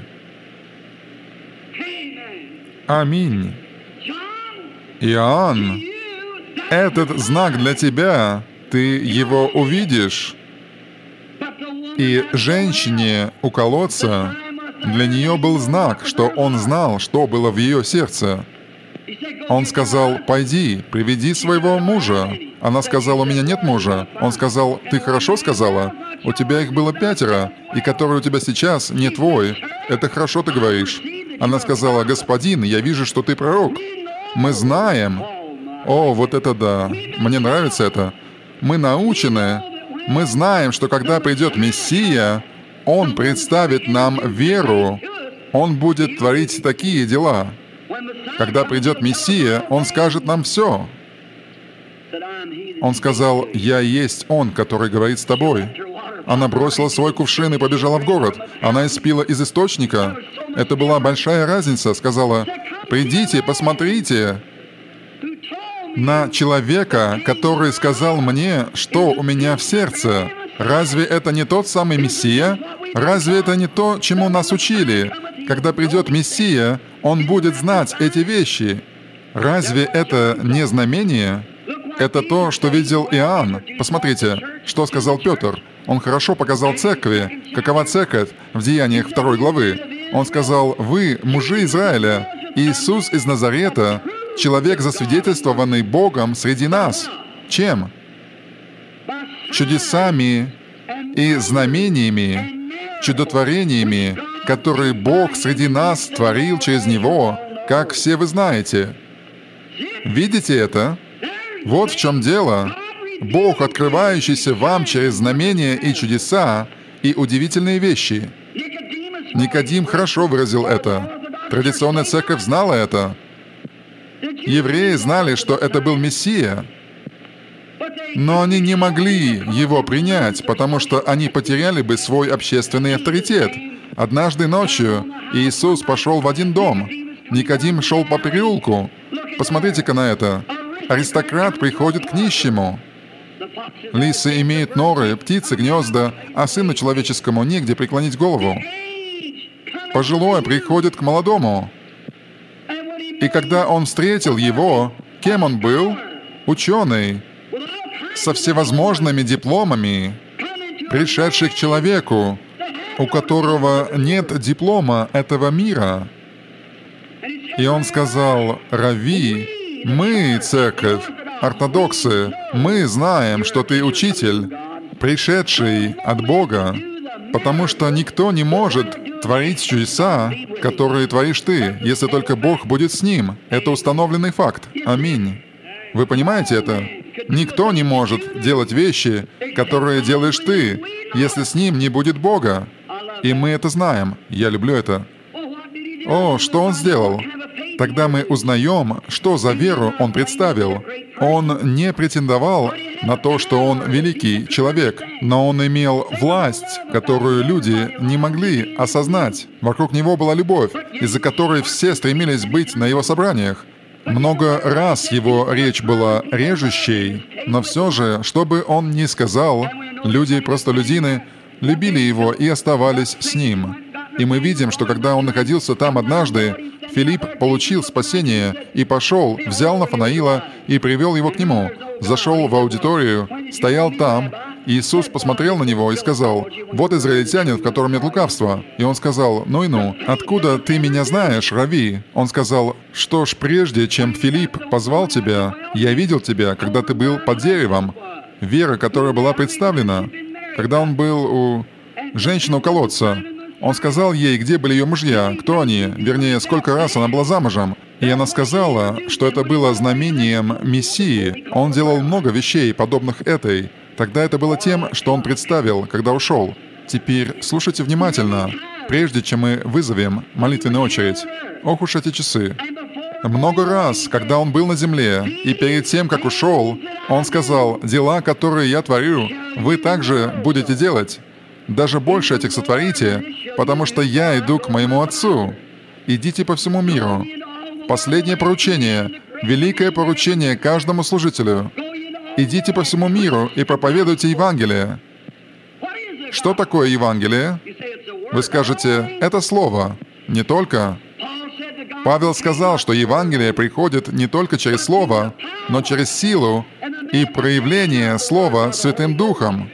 Аминь. Иоанн, этот знак для тебя, ты его увидишь. И женщине у колодца, для нее был знак, что он знал, что было в ее сердце. Он сказал: «Пойди, приведи своего мужа». Она сказала: «У меня нет мужа». Он сказал: «Ты хорошо сказала. У тебя их было 5, и который у тебя сейчас не твой. Это хорошо ты говоришь». Она сказала: «Господин, я вижу, что ты пророк». Мы знаем. О, вот это да! Мне нравится это. Мы научены, мы знаем, что когда придет Мессия, Он представит нам веру, Он будет творить такие дела. Когда придет Мессия, Он скажет нам все. Он сказал: «Я есть Он, который говорит с тобой». Она бросила свой кувшин и побежала в город. Она испила из источника. Это была большая разница. Сказала: «Придите, посмотрите на человека, который сказал мне, что у меня в сердце. Разве это не тот самый Мессия? Разве это не то, чему нас учили? Когда придет Мессия, Он будет знать эти вещи. Разве это не знамение?» Это то, что видел Иоанн. Посмотрите, что сказал Петр. Он хорошо показал церкви, какова церковь в Деяниях 2 главы. Он сказал: «Вы, мужи Израиля, Иисус из Назарета, человек, засвидетельствованный Богом среди нас». Чем? Чудесами и знамениями, чудотворениями, которые Бог среди нас творил через Него, как все вы знаете. Видите это? Вот в чем дело. Бог, открывающийся вам через знамения и чудеса и удивительные вещи. Никодим хорошо выразил это. Традиционная церковь знала это. Евреи знали, что это был Мессия, но они не могли его принять, потому что они потеряли бы свой общественный авторитет. Однажды ночью Иисус пошел в один дом. Никодим шел по переулку. Посмотрите-ка на это. Аристократ приходит к нищему. Лисы имеют норы, птицы — гнезда, а сыну человеческому негде преклонить голову. Пожилой приходит к молодому. И когда он встретил его, кем он был? Ученый, со всевозможными дипломами, пришедший к человеку, у которого нет диплома этого мира. И он сказал: «Рави, мы, церковь, ортодоксы, мы знаем, что ты учитель, пришедший от Бога, потому что никто не может творить чудеса, которые творишь ты, если только Бог будет с ним. Это установленный факт. Аминь». Вы понимаете это? Никто не может делать вещи, которые делаешь ты, если с ним не будет Бога. И мы это знаем. Я люблю это. О, что он сделал? Тогда мы узнаем, что за веру он представил. Он не претендовал на то, что он великий человек, но он имел власть, которую люди не могли осознать. Вокруг него была любовь, из-за которой все стремились быть на его собраниях. Много раз его речь была режущей, но все же, что бы он ни сказал, люди, простолюдины, любили его и оставались с ним. И мы видим, что когда он находился там однажды, Филипп получил спасение и пошел, взял Нафанаила и привел его к нему. Зашел в аудиторию, стоял там. Иисус посмотрел на него и сказал: «Вот израильтянин, в котором нет лукавства». И он сказал: «Ну и ну, откуда ты меня знаешь, Рави?» Он сказал: «Что ж, прежде чем Филипп позвал тебя, я видел тебя, когда ты был под деревом». Вера, которая была представлена, когда он был у женщины у колодца. Он сказал ей, где были ее мужья, кто они, вернее, сколько раз она была замужем. И она сказала, что это было знамением Мессии. Он делал много вещей, подобных этой. Тогда это было тем, что он представил, когда ушел. Теперь слушайте внимательно, прежде чем мы вызовем молитвенную очередь. Ох уж эти часы. Много раз, когда он был на земле, и перед тем, как ушел, он сказал: «Дела, которые я творю, вы также будете делать. Даже больше этих сотворите, потому что я иду к моему Отцу. Идите по всему миру». Последнее поручение, великое поручение каждому служителю. Идите по всему миру и проповедуйте Евангелие. Что такое Евангелие? Вы скажете: это слово. Не только. Павел сказал, что Евангелие приходит не только через слово, но через силу и проявление слова Святым Духом.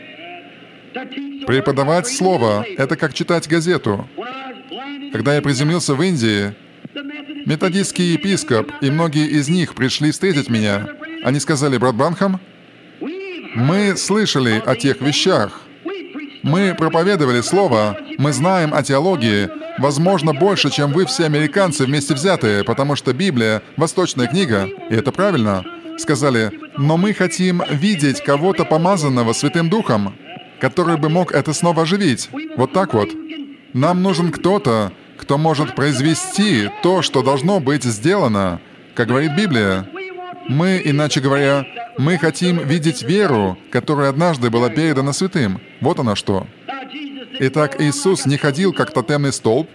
Преподавать слово — это как читать газету. Когда я приземлился в Индии, методистский епископ и многие из них пришли встретить меня. Они сказали: «Брат Бранхам, мы слышали о тех вещах. Мы проповедовали слово, мы знаем о теологии, возможно, больше, чем вы все американцы вместе взятые, потому что Библия — восточная книга, и это правильно. сказали: «Но мы хотим видеть кого-то помазанного Святым Духом, который бы мог это снова оживить». Вот так вот. Нам нужен кто-то, кто может произвести то, что должно быть сделано, как говорит Библия. Мы, иначе говоря, мы хотим видеть веру, которая однажды была передана святым. Вот она что. Итак, Иисус не ходил как тотемный столб.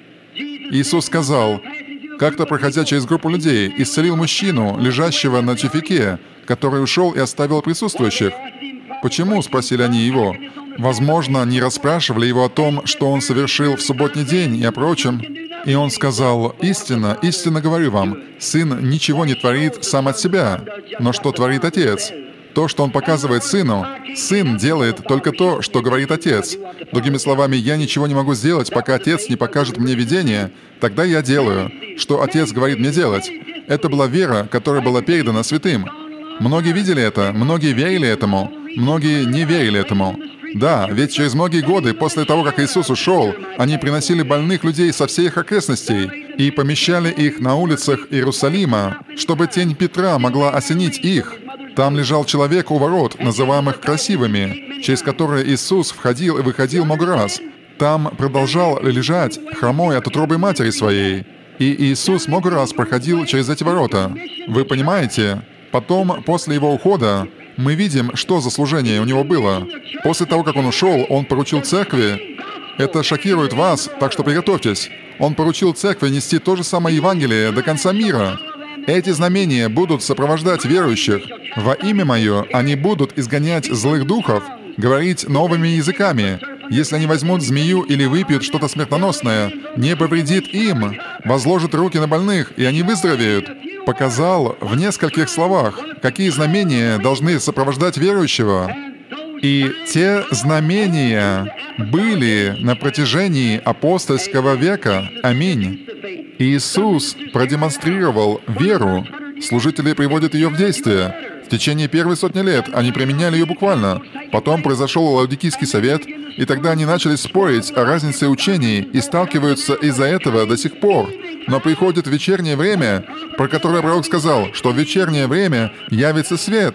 Иисус сказал, как-то проходя через группу людей, исцелил мужчину, лежащего на тюфяке, который ушел и оставил присутствующих. «Почему?» — спросили они его. Возможно, они расспрашивали его о том, что он совершил в субботний день и о прочем. И он сказал: «Истинно, истинно говорю вам, Сын ничего не творит сам от себя, но что творит Отец. То, что Он показывает Сыну, Сын делает только то, что говорит Отец. Другими словами, я ничего не могу сделать, пока Отец не покажет мне видение, тогда я делаю, что Отец говорит мне делать». Это была вера, которая была передана святым. Многие видели это, многие верили этому, многие не верили этому. Да, ведь через многие годы после того, как Иисус ушел, они приносили больных людей со всех окрестностей и помещали их на улицах Иерусалима, чтобы тень Петра могла осенить их. Там лежал человек у ворот, называемых красивыми, через которые Иисус входил и выходил много раз. Там продолжал лежать хромой от утробы матери своей. И Иисус много раз проходил через эти ворота. Вы понимаете? Потом, после его ухода, мы видим, что за служение у него было. После того, как он ушел, он поручил церкви. Это шокирует вас, так что приготовьтесь. Он поручил церкви нести то же самое Евангелие до конца мира. Эти знамения будут сопровождать верующих. Во имя Мое они будут изгонять злых духов, говорить новыми языками. Если они возьмут змею или выпьют что-то смертоносное, не повредит им. Возложат руки на больных, и они выздоровеют. Показал в нескольких словах, какие знамения должны сопровождать верующего. И те знамения были на протяжении апостольского века. Аминь. Иисус продемонстрировал веру. Служители приводят ее в действие. В течение первой сотни лет они применяли ее буквально. Потом произошел Лаодикийский совет, и тогда они начали спорить о разнице учений и сталкиваются из-за этого до сих пор. Но приходит вечернее время, про которое пророк сказал, что в вечернее время явится свет.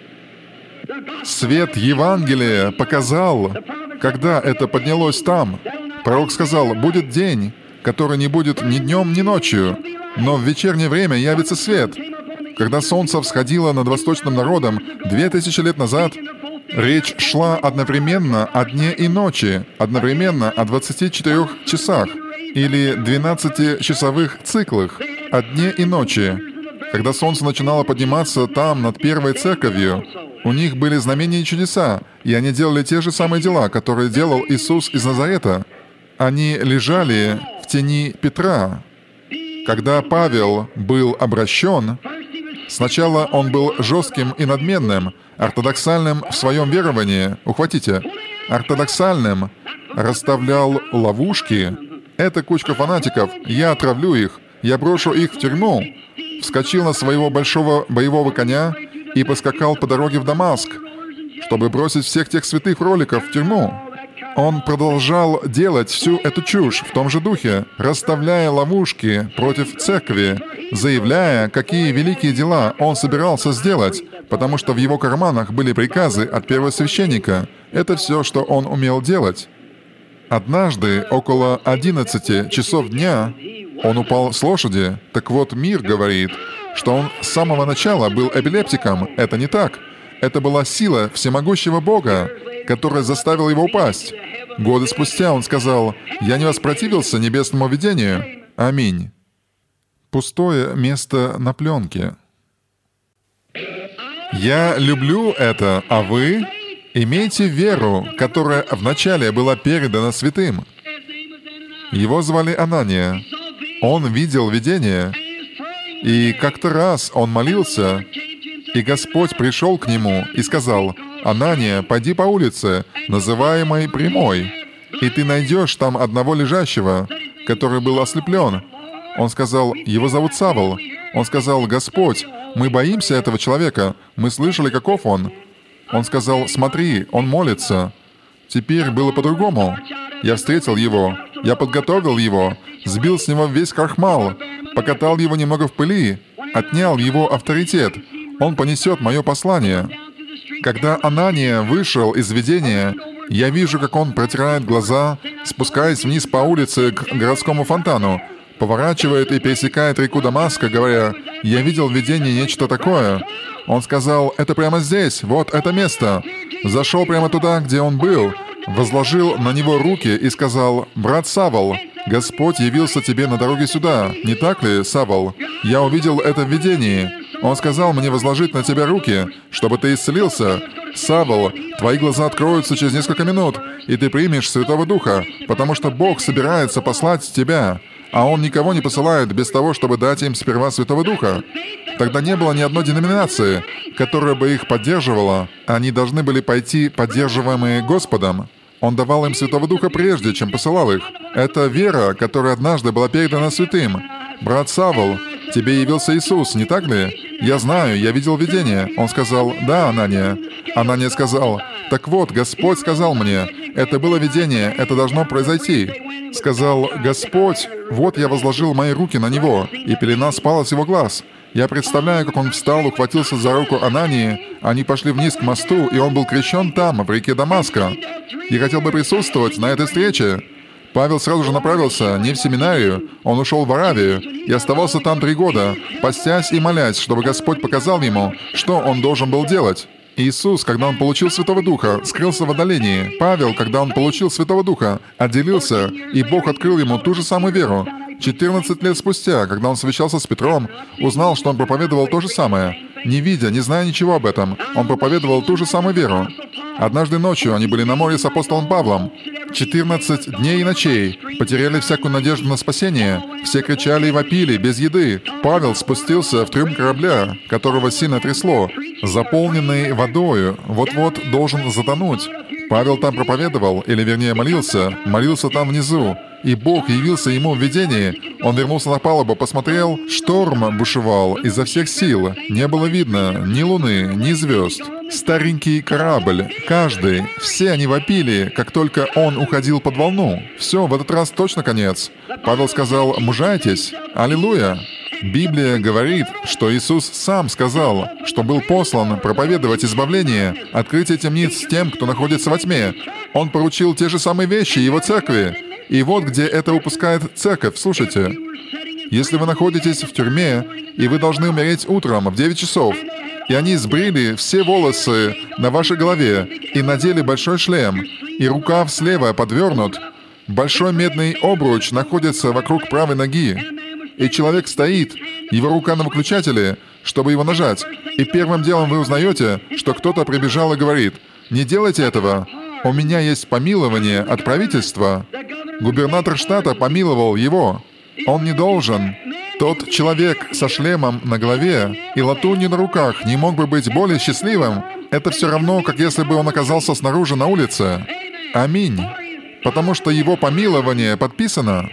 Свет Евангелия показал, когда это поднялось там. Пророк сказал: «Будет день, который не будет ни днем, ни ночью, но в вечернее время явится свет». Когда солнце всходило над восточным народом 2000 лет назад, речь шла одновременно о дне и ночи, одновременно о 24 часах или 12-часовых циклах, о дне и ночи. Когда солнце начинало подниматься там, над первой церковью, у них были знамения и чудеса, и они делали те же самые дела, которые делал Иисус из Назарета. Они лежали в тени Петра. Когда Павел был обращен, сначала он был жестким и надменным, ортодоксальным в своем веровании. Ухватите. Ортодоксальным. Расставлял ловушки. Это кучка фанатиков. Я отравлю их. Я брошу их в тюрьму. Вскочил на своего большого боевого коня и поскакал по дороге в Дамаск, чтобы бросить всех тех святых роликов в тюрьму. Он продолжал делать всю эту чушь в том же духе, расставляя ловушки против церкви, заявляя, какие великие дела он собирался сделать, потому что в его карманах были приказы от первосвященника. Это все, что он умел делать. Однажды, около 11 часов дня, он упал с лошади. Так вот, мир говорит, что он с самого начала был эпилептиком. Это не так. Это была сила всемогущего Бога, которая заставила его упасть. Годы спустя он сказал: «Я не воспротивился небесному видению». Аминь. Пустое место на пленке. Я люблю это, а вы? Имейте веру, которая вначале была передана святым. Его звали Анания. Он видел видение, и как-то раз он молился, и Господь пришел к нему и сказал: «Анания, пойди по улице, называемой Прямой, и ты найдешь там одного лежащего, который был ослеплен». Он сказал: «Его зовут Савл». Он сказал: «Господь, мы боимся этого человека, мы слышали, каков он». Он сказал: «Смотри, он молится». Теперь было по-другому. Я встретил его, я подготовил его, сбил с него весь крахмал, покатал его немного в пыли, отнял его авторитет. Он понесет мое послание. Когда Анания вышел из видения, я вижу, как он протирает глаза, спускаясь вниз по улице к городскому фонтану, поворачивает и пересекает реку Дамаска, говоря: «Я видел в видении нечто такое». Он сказал: «Это прямо здесь, вот это место». Зашел прямо туда, где он был, возложил на него руки и сказал: «Брат Савл, Господь явился тебе на дороге сюда, не так ли, Савл? Я увидел это в видении. Он сказал мне возложить на тебя руки, чтобы ты исцелился. Савл, твои глаза откроются через несколько минут, и ты примешь Святого Духа, потому что Бог собирается послать тебя, а Он никого не посылает без того, чтобы дать им сперва Святого Духа». Тогда не было ни одной деноминации, которая бы их поддерживала. Они должны были пойти, поддерживаемые Господом. Он давал им Святого Духа прежде, чем посылал их. Это вера, которая однажды была передана святым. «Брат Савл, тебе явился Иисус, не так ли? Я знаю, я видел видение». Он сказал: «Да, Анания». Анания сказал: «Так вот, Господь сказал мне, это было видение, это должно произойти». Сказал Господь: «Вот я возложил мои руки на него, и пелена спала с его глаз». Я представляю, как он встал, ухватился за руку Анании, они пошли вниз к мосту, и он был крещен там, в реке Дамаска. Я хотел бы присутствовать на этой встрече. Павел сразу же направился не в семинарию, он ушел в Аравию и оставался там 3 года, постясь и молясь, чтобы Господь показал ему, что он должен был делать. Иисус, когда Он получил Святого Духа, скрылся в отдалении. Павел, когда он получил Святого Духа, отделился, и Бог открыл ему ту же самую веру. 14 лет спустя, когда он совещался с Петром, узнал, что он проповедовал то же самое. Не видя, не зная ничего об этом, он проповедовал ту же самую веру. Однажды ночью они были на море с апостолом Павлом. 14 дней и ночей, потеряли всякую надежду на спасение. Все кричали и вопили, без еды. Павел спустился в трюм корабля, которого сильно трясло, заполненный водою, вот-вот должен затонуть. Павел там проповедовал, или вернее молился там внизу. И Бог явился ему в видении. Он вернулся на палубу, посмотрел, шторм бушевал изо всех сил. Не было видно ни луны, ни звезд. Старенький корабль, каждый, все они вопили, как только он уходил под волну. Все, в этот раз точно конец. Павел сказал: «Мужайтесь! Аллилуйя!» Библия говорит, что Иисус сам сказал, что был послан проповедовать избавление, открытие темниц тем, кто находится во тьме. Он поручил те же самые вещи Его церкви. И вот где это упускает церковь. Слушайте, если вы находитесь в тюрьме, и вы должны умереть утром в 9 часов, и они сбрили все волосы на вашей голове и надели большой шлем, и рукав слева подвернут, большой медный обруч находится вокруг правой ноги, и человек стоит, его рука на выключателе, чтобы его нажать, и первым делом вы узнаете, что кто-то прибежал и говорит: «Не делайте этого, у меня есть помилование от правительства». Губернатор штата помиловал его. Он не должен. Тот человек со шлемом на голове и латунью на руках не мог бы быть более счастливым. Это все равно, как если бы он оказался снаружи на улице. Аминь. Потому что его помилование подписано.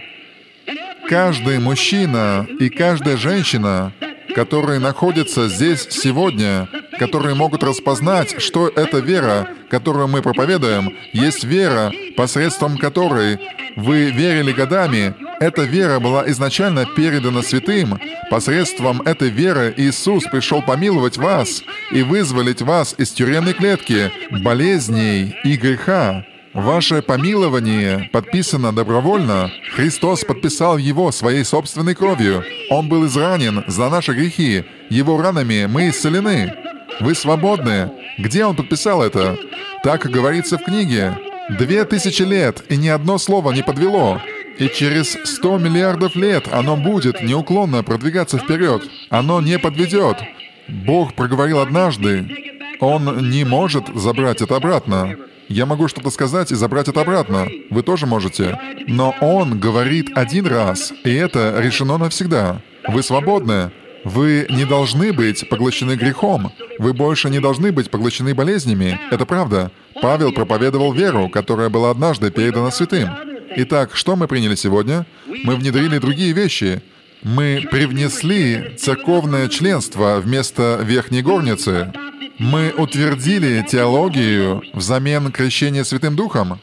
Каждый мужчина и каждая женщина, которые находятся здесь сегодня, которые могут распознать, что это вера, которую мы проповедуем, есть вера, посредством которой вы верили годами. Эта вера была изначально передана святым. Посредством этой веры Иисус пришел помиловать вас и вызволить вас из тюремной клетки, болезней и греха. Ваше помилование подписано добровольно. Христос подписал его своей собственной кровью. Он был изранен за наши грехи. Его ранами мы исцелены. Вы свободны. Где Он подписал это? Так говорится в книге. 2000 лет, и ни одно слово не подвело. И через 100 миллиардов лет оно будет неуклонно продвигаться вперед. Оно не подведет. Бог проговорил однажды. Он не может забрать это обратно. Я могу что-то сказать и забрать это обратно. Вы тоже можете. Но Он говорит один раз, и это решено навсегда. Вы свободны. Вы не должны быть поглощены грехом. Вы больше не должны быть поглощены болезнями. Это правда. Павел проповедовал веру, которая была однажды передана святым. Итак, что мы приняли сегодня? Мы внедрили другие вещи. Мы привнесли церковное членство вместо верхней горницы. Мы утвердили теологию взамен крещения Святым Духом.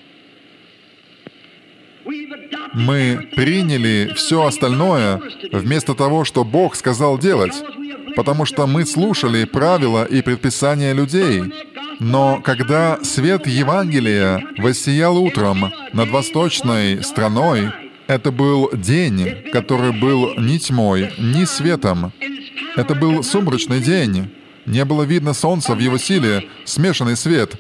Мы приняли все остальное вместо того, что Бог сказал делать. потому что мы слушали правила и предписания людей. Но когда свет Евангелия воссиял утром над восточной страной, это был день, который был ни тьмой, ни светом. Это был сумрачный день. Не было видно солнца в его силе, смешанный свет,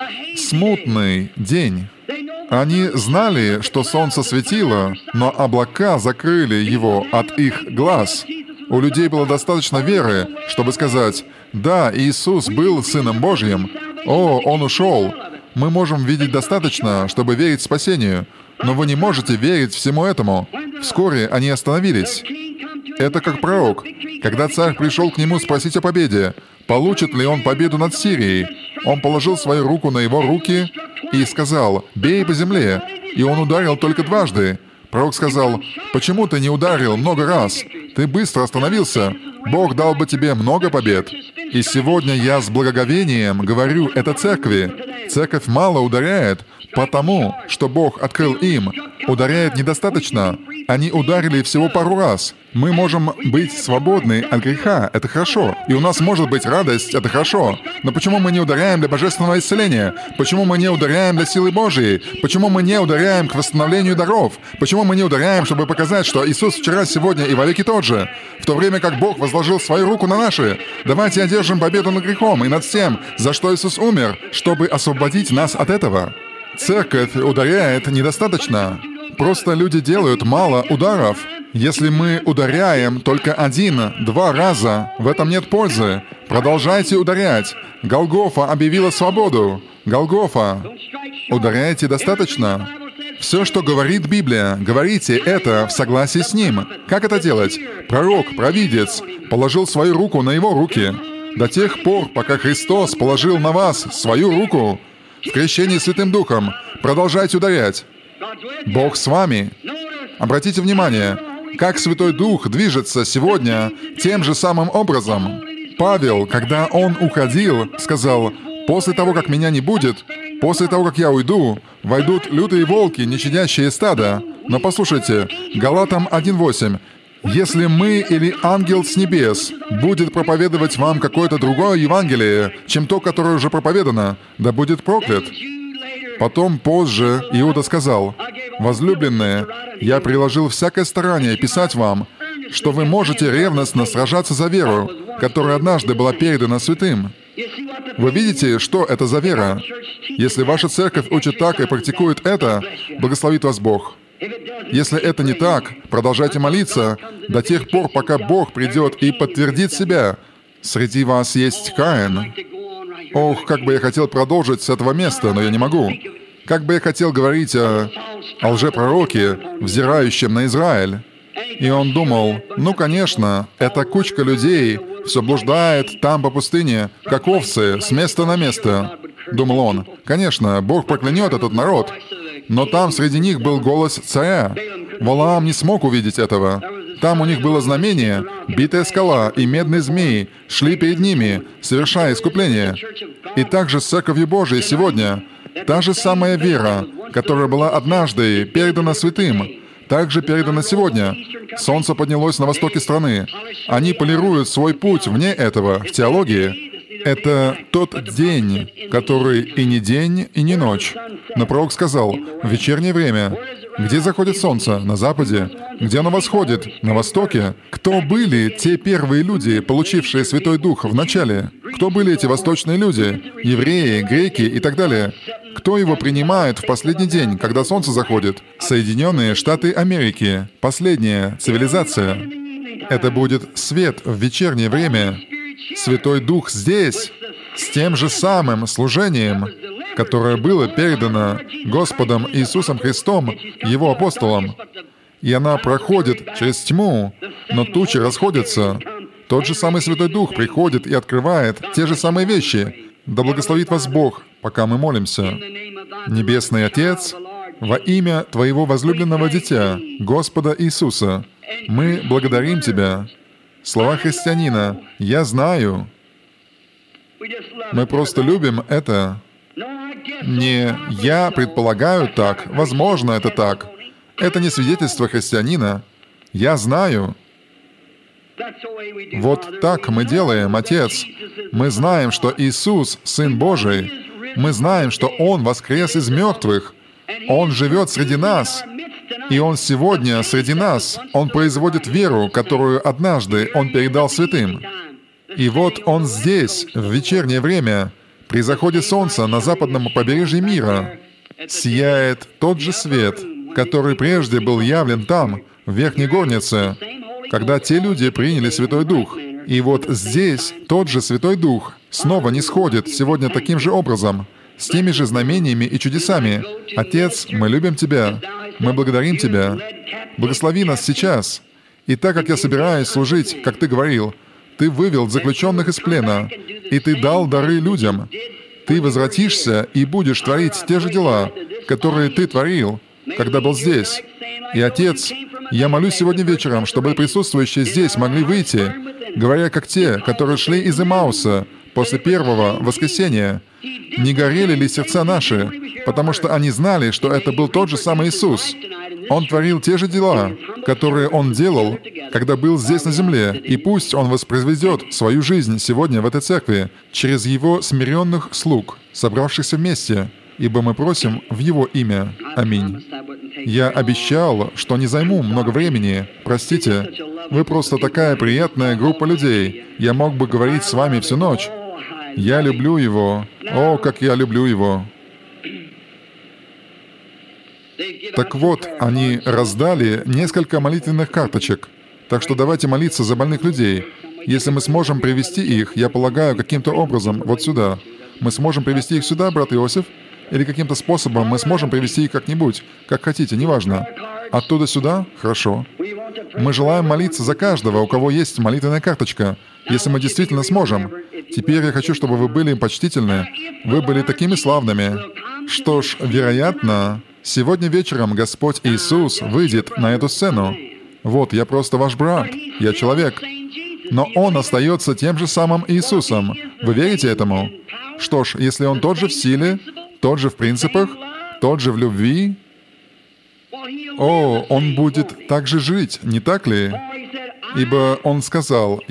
смутный день. Они знали, что солнце светило, но облака закрыли его от их глаз. У людей было достаточно веры, чтобы сказать: «Да, Иисус был Сыном Божьим. О, Он ушел». Мы можем видеть достаточно, чтобы верить спасению, но вы не можете верить всему этому. Вскоре они остановились. Это как пророк. Когда царь пришел к нему спросить о победе, получит ли он победу над Сирией, он положил свою руку на его руки и сказал: «Бей по земле». И он ударил только дважды. Пророк сказал: «Почему ты не ударил много раз? Ты быстро остановился. Бог дал бы тебе много побед». И сегодня я с благоговением говорю это церкви. Церковь мало ударяет, потому что Бог открыл им. Ударяет недостаточно. Они ударили всего пару раз. Мы можем быть свободны от греха, это хорошо. И у нас может быть радость, это хорошо. Но почему мы не ударяем для божественного исцеления? Почему мы не ударяем для силы Божией? Почему мы не ударяем к восстановлению даров? Почему мы не ударяем, чтобы показать, что Иисус вчера, сегодня и вовеки тот же? В то время как Бог возложил свою руку на наши. Давайте одержим победу над грехом и над всем, за что Иисус умер, чтобы освободить нас от этого. Церковь ударяет недостаточно. Просто люди делают мало ударов. Если мы ударяем только 1-2 раза, в этом нет пользы. Продолжайте ударять. Голгофа объявила свободу. Голгофа. Ударяйте достаточно. Все, что говорит Библия, говорите это в согласии с Ним. Как это делать? Пророк, провидец, положил свою руку на его руки. До тех пор, пока Христос положил на вас свою руку, в крещении Святым Духом, продолжайте ударять. Бог с вами. Обратите внимание, как Святой Дух движется сегодня тем же самым образом. Павел, когда он уходил, сказал: «После того, как меня не будет, после того, как я уйду, войдут лютые волки, не щадящие стада». Но послушайте, Галатам 1:8. «Если мы или ангел с небес будет проповедовать вам какое-то другое Евангелие, чем то, которое уже проповедано, да будет проклят». Потом, позже, Иуда сказал: «Возлюбленные, я приложил всякое старание писать вам, что вы можете ревностно сражаться за веру, которая однажды была передана святым». Вы видите, что это за вера? Если ваша церковь учит так и практикует это, благословит вас Бог. Если это не так, продолжайте молиться до тех пор, пока Бог придет и подтвердит себя. Среди вас есть Каин. Ох, как бы я хотел продолжить с этого места, но я не могу. Как бы я хотел говорить о лжепророке, взирающем на Израиль. И он думал: ну, конечно, эта кучка людей все блуждает там по пустыне, как овцы, с места на место. Думал он: конечно, Бог проклянет этот народ. Но там среди них был голос царя. Валаам не смог увидеть этого. Там у них было знамение, битая скала и медный змей шли перед ними, совершая искупление. И также с Церковью Божией сегодня та же самая вера, которая была однажды передана святым, также передана сегодня. Солнце поднялось на востоке страны. Они полируют свой путь вне этого, в теологии. Это тот день, который и не день, и не ночь. Но пророк сказал: в вечернее время. Где заходит солнце? На западе. Где оно восходит? На востоке. Кто были те первые люди, получившие Святой Дух в начале? Кто были эти восточные люди? Евреи, греки и так далее. Кто его принимает в последний день, когда солнце заходит? Соединенные Штаты Америки. Последняя цивилизация. Это будет свет в вечернее время. Святой Дух здесь, с тем же самым служением, которое было передано Господом Иисусом Христом, Его апостолам. И она проходит через тьму, но тучи расходятся. Тот же самый Святой Дух приходит и открывает те же самые вещи. Да благословит вас Бог, пока мы молимся. Небесный Отец, во имя Твоего возлюбленного Дитя, Господа Иисуса, мы благодарим Тебя. Слова христианина «Я знаю». Мы просто любим это. Не «я предполагаю так», возможно, это так. Это не свидетельство христианина. «Я знаю». Вот так мы делаем, Отец. Мы знаем, что Иисус — Сын Божий. Мы знаем, что Он воскрес из мертвых. Он живет среди нас. И Он сегодня среди нас. Он производит веру, которую однажды Он передал святым. И вот Он здесь, в вечернее время, при заходе солнца на западном побережье мира, сияет тот же свет, который прежде был явлен там, в Верхней Горнице, когда те люди приняли Святой Дух. И вот здесь тот же Святой Дух снова нисходит сегодня таким же образом, с теми же знамениями и чудесами. Отец, мы любим Тебя, мы благодарим Тебя. Благослови нас сейчас. И так как я собираюсь служить, как Ты говорил, Ты вывел заключенных из плена, и Ты дал дары людям. Ты возвратишься и будешь творить те же дела, которые Ты творил, когда был здесь. И, Отец, я молюсь сегодня вечером, чтобы присутствующие здесь могли выйти, говоря как те, которые шли из Эмауса после первого воскресения. Не горели ли сердца наши, потому что они знали, что это был тот же самый Иисус. Он творил те же дела, которые Он делал, когда был здесь на земле, и пусть Он воспроизведет свою жизнь сегодня в этой церкви через Его смиренных слуг, собравшихся вместе, ибо мы просим в Его имя. Аминь. Я обещал, что не займу много времени. Простите, вы просто такая приятная группа людей. Я мог бы говорить с вами всю ночь. Я люблю Его. О, как я люблю Его. Так вот, они раздали несколько молитвенных карточек. Так что давайте молиться за больных людей. Если мы сможем привести их, я полагаю, каким-то образом вот сюда. Мы сможем привести их сюда, брат Иосиф? Или каким-то способом мы сможем привести их как-нибудь, как хотите, неважно. Оттуда сюда? Хорошо. Мы желаем молиться за каждого, у кого есть молитвенная карточка, если мы действительно сможем. Теперь я хочу, чтобы вы были почтительны. Вы были такими славными. Что ж, вероятно, сегодня вечером Господь Иисус выйдет на эту сцену. Вот, я просто ваш брат, я человек. Но Он остается тем же самым Иисусом. Вы верите этому? Что ж, если Он тот же в силе, тот же в принципах, тот же в любви, Он будет так же жить, не так ли? Ибо Он сказал,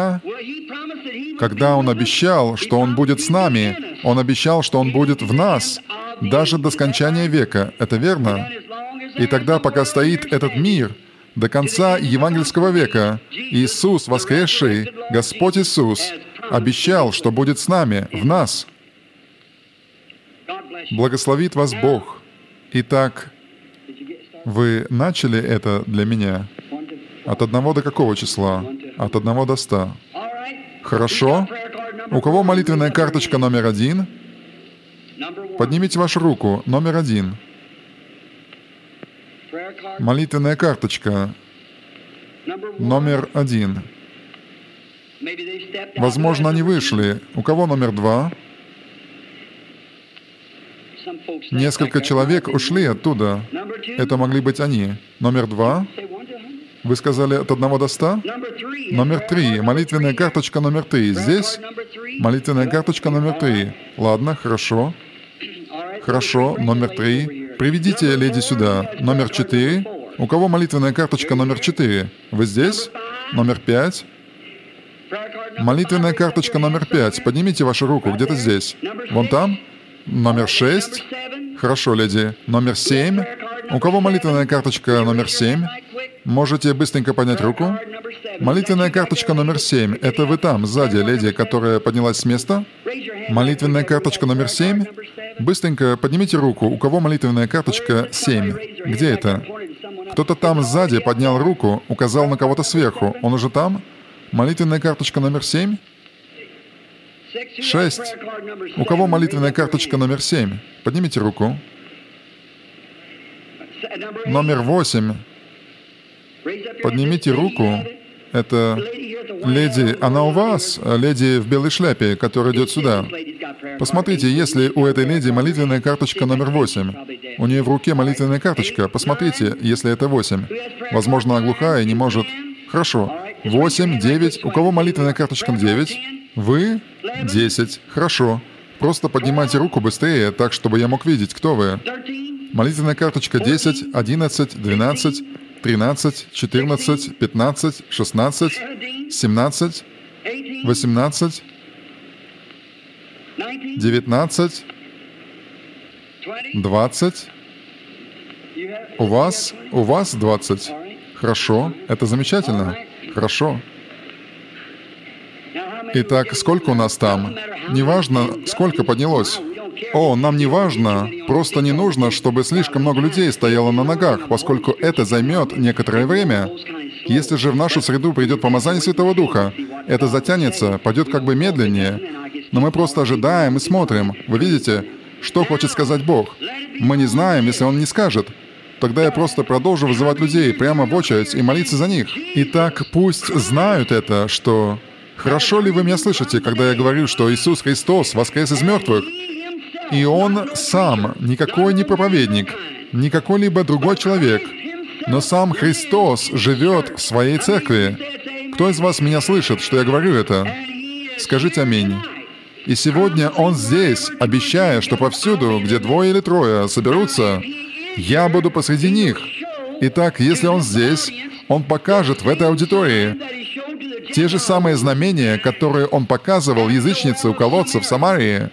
когда Он обещал, что Он будет с нами, Он обещал, что Он будет в нас, даже до скончания века. Это верно? И тогда, пока стоит этот мир, до конца евангельского века, Иисус, воскресший, Господь Иисус, обещал, что будет с нами, в нас. Благословит вас Бог. Итак, вы начали это для меня? От 1 до какого числа? От 1 до 100. Хорошо. У кого молитвенная карточка номер 1? Поднимите вашу руку. Номер 1. Молитвенная карточка номер 1. Возможно, они вышли. У кого номер 2? Несколько человек ушли оттуда. Это могли быть они. Номер 2. Вы сказали от 1 до 100? Номер 3. Молитвенная карточка номер 3. Здесь? Молитвенная карточка номер 3. Ладно, хорошо. Хорошо, номер 3. Приведите леди сюда. Номер 4. У кого молитвенная карточка номер 4? Вы здесь? Номер 5. Молитвенная карточка номер 5. Поднимите вашу руку где-то здесь. Вон там? Номер 6. Хорошо, леди. Номер 7. У кого молитвенная карточка номер 7? Можете быстренько поднять руку? Молитвенная карточка номер 7. Это вы там, сзади, леди, которая поднялась с места? Молитвенная карточка номер 7? Быстренько поднимите руку. У кого молитвенная карточка 7? Где это? Кто-то там сзади поднял руку, указал на кого-то сверху. Он уже там? Молитвенная карточка номер 7? 6. У кого молитвенная карточка номер 7? Поднимите руку. Номер 8. Поднимите руку. Это леди, она у вас, леди в белой шляпе, которая идет сюда. Посмотрите, если у этой леди молитвенная карточка номер 8. У нее в руке молитвенная карточка. Посмотрите, если это 8. Возможно, она глухая и не может... Хорошо. 8, 9. У кого молитвенная карточка 9? Вы? 10. Хорошо. Просто поднимайте руку быстрее, так, чтобы я мог видеть, кто вы. Молитвенная карточка 10, 11, 12, 13, 14, 15, 16, 17, 18, 19, 20. У вас 20. Хорошо, это замечательно. Хорошо. Итак, сколько у нас там? Неважно, сколько поднялось. О, нам не важно, просто не нужно, чтобы слишком много людей стояло на ногах, поскольку это займет некоторое время. Если же в нашу среду придет помазание Святого Духа, это затянется, пойдет как бы медленнее. Но мы просто ожидаем и смотрим. Вы видите, что хочет сказать Бог? Мы не знаем, если Он не скажет. Тогда я просто продолжу вызывать людей прямо в очередь и молиться за них. Итак, пусть знают это, что... Хорошо ли вы меня слышите, когда я говорю, что Иисус Христос воскрес из мертвых? И Он сам, никакой не проповедник, не какой-либо другой человек, но сам Христос живет в Своей церкви. Кто из вас меня слышит, что я говорю это? Скажите аминь. И сегодня Он здесь, обещая, что повсюду, где 2 или 3 соберутся, я буду посреди них. Итак, если Он здесь, Он покажет в этой аудитории те же самые знамения, которые Он показывал язычнице у колодца в Самарии,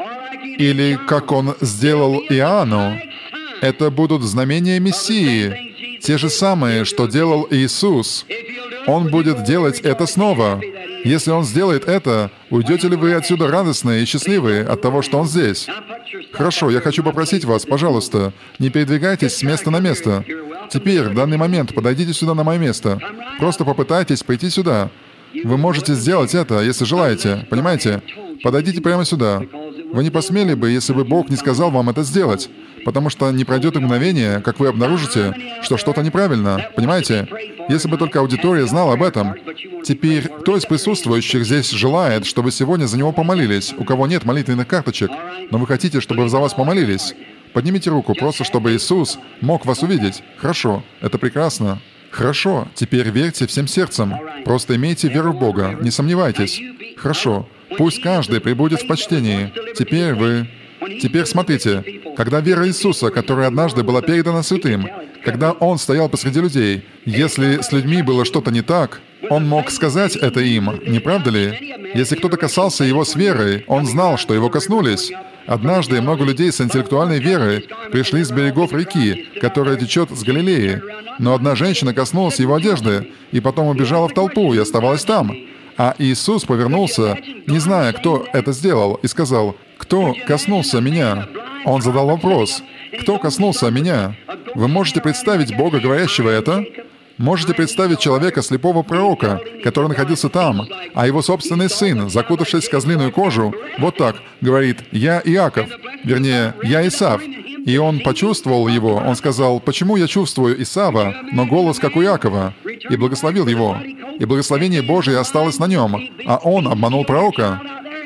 или как Он сделал Иоанну. Это будут знамения Мессии, те же самые, что делал Иисус. Он будет делать это снова. Если Он сделает это, уйдете ли вы отсюда радостные и счастливые от того, что Он здесь? Хорошо, я хочу попросить вас, пожалуйста, не передвигайтесь с места на место. Теперь, в данный момент, подойдите сюда на мое место. Просто попытайтесь прийти сюда. Вы можете сделать это, если желаете, понимаете? Подойдите прямо сюда. Вы не посмели бы, если бы Бог не сказал вам это сделать, потому что не пройдет и мгновение, как вы обнаружите, что что-то неправильно, понимаете? Если бы только аудитория знала об этом. Теперь, кто из присутствующих здесь желает, чтобы сегодня за него помолились, у кого нет молитвенных карточек, но вы хотите, чтобы за вас помолились? Поднимите руку, просто чтобы Иисус мог вас увидеть. Хорошо, это прекрасно. Хорошо, теперь верьте всем сердцем. Просто имейте веру в Бога, не сомневайтесь. Хорошо, пусть каждый пребудет в почтении. Теперь смотрите, когда вера Иисуса, которая однажды была передана святым, когда Он стоял посреди людей, если с людьми было что-то не так, Он мог сказать это им, не правда ли? Если кто-то касался Его с верой, Он знал, что Его коснулись. Однажды много людей с интеллектуальной верой пришли с берегов реки, которая течет с Галилеи, но одна женщина коснулась Его одежды, и потом убежала в толпу и оставалась там. А Иисус повернулся, не зная, кто это сделал, и сказал: «Кто коснулся меня?» Он задал вопрос: «Кто коснулся меня?» Вы можете представить Бога, говорящего это? Можете представить человека, слепого пророка, который находился там, а его собственный сын, закутавшись в козлиную кожу, вот так, говорит: «Я Иаков», вернее, «Я Исав». И он почувствовал его, он сказал: «Почему я чувствую Исава, но голос как у Иакова?» И благословил его. И благословение Божие осталось на нем, а он обманул пророка.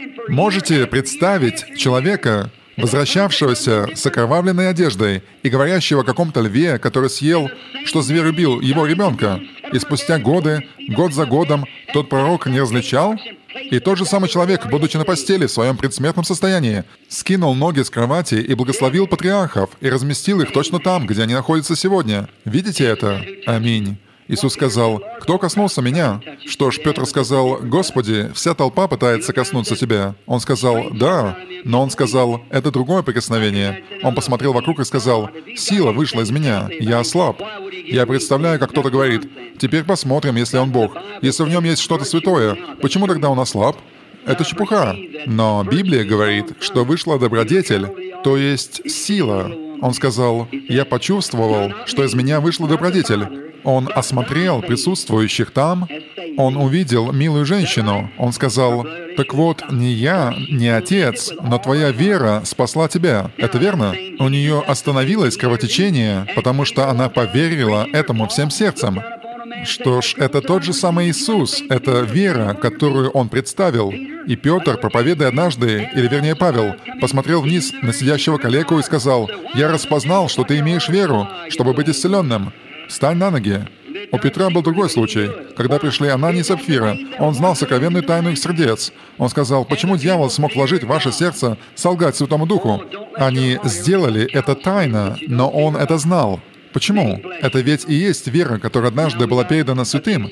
Можете представить человека, возвращавшегося с окровавленной одеждой и говорящего о каком-то льве, который съел, что зверь убил его ребенка, и спустя годы, год за годом, тот пророк не различал? И тот же самый человек, будучи на постели в своем предсмертном состоянии, скинул ноги с кровати и благословил патриархов, и разместил их точно там, где они находятся сегодня. Видите это? Аминь. Иисус сказал: «Кто коснулся меня?» Что ж, Петр сказал: «Господи, вся толпа пытается коснуться Тебя». Он сказал: «Да». Но он сказал: «Это другое прикосновение». Он посмотрел вокруг и сказал: «Сила вышла из меня, я ослаб». Я представляю, как кто-то говорит: «Теперь посмотрим, если он Бог. Если в нем есть что-то святое, почему тогда он ослаб?» Это чепуха. Но Библия говорит, что вышла добродетель, то есть сила. Он сказал: «Я почувствовал, что из меня вышла добродетель». Он осмотрел присутствующих там, он увидел милую женщину. Он сказал: «Так вот, не я, не отец, но твоя вера спасла тебя». Это верно? У нее остановилось кровотечение, потому что она поверила этому всем сердцем. Что ж, это тот же самый Иисус, это вера, которую Он представил. И Петр, проповедуя однажды, или вернее Павел, посмотрел вниз на сидящего калеку и сказал: «Я распознал, что ты имеешь веру, чтобы быть исцеленным. Встань на ноги». У Петра был другой случай. Когда пришли Анания и Сапфира, он знал сокровенную тайну их сердец. Он сказал: «Почему дьявол смог вложить в ваше сердце солгать Святому Духу? Они сделали это тайно, но он это знал». Почему? Это ведь и есть вера, которая однажды была передана святым.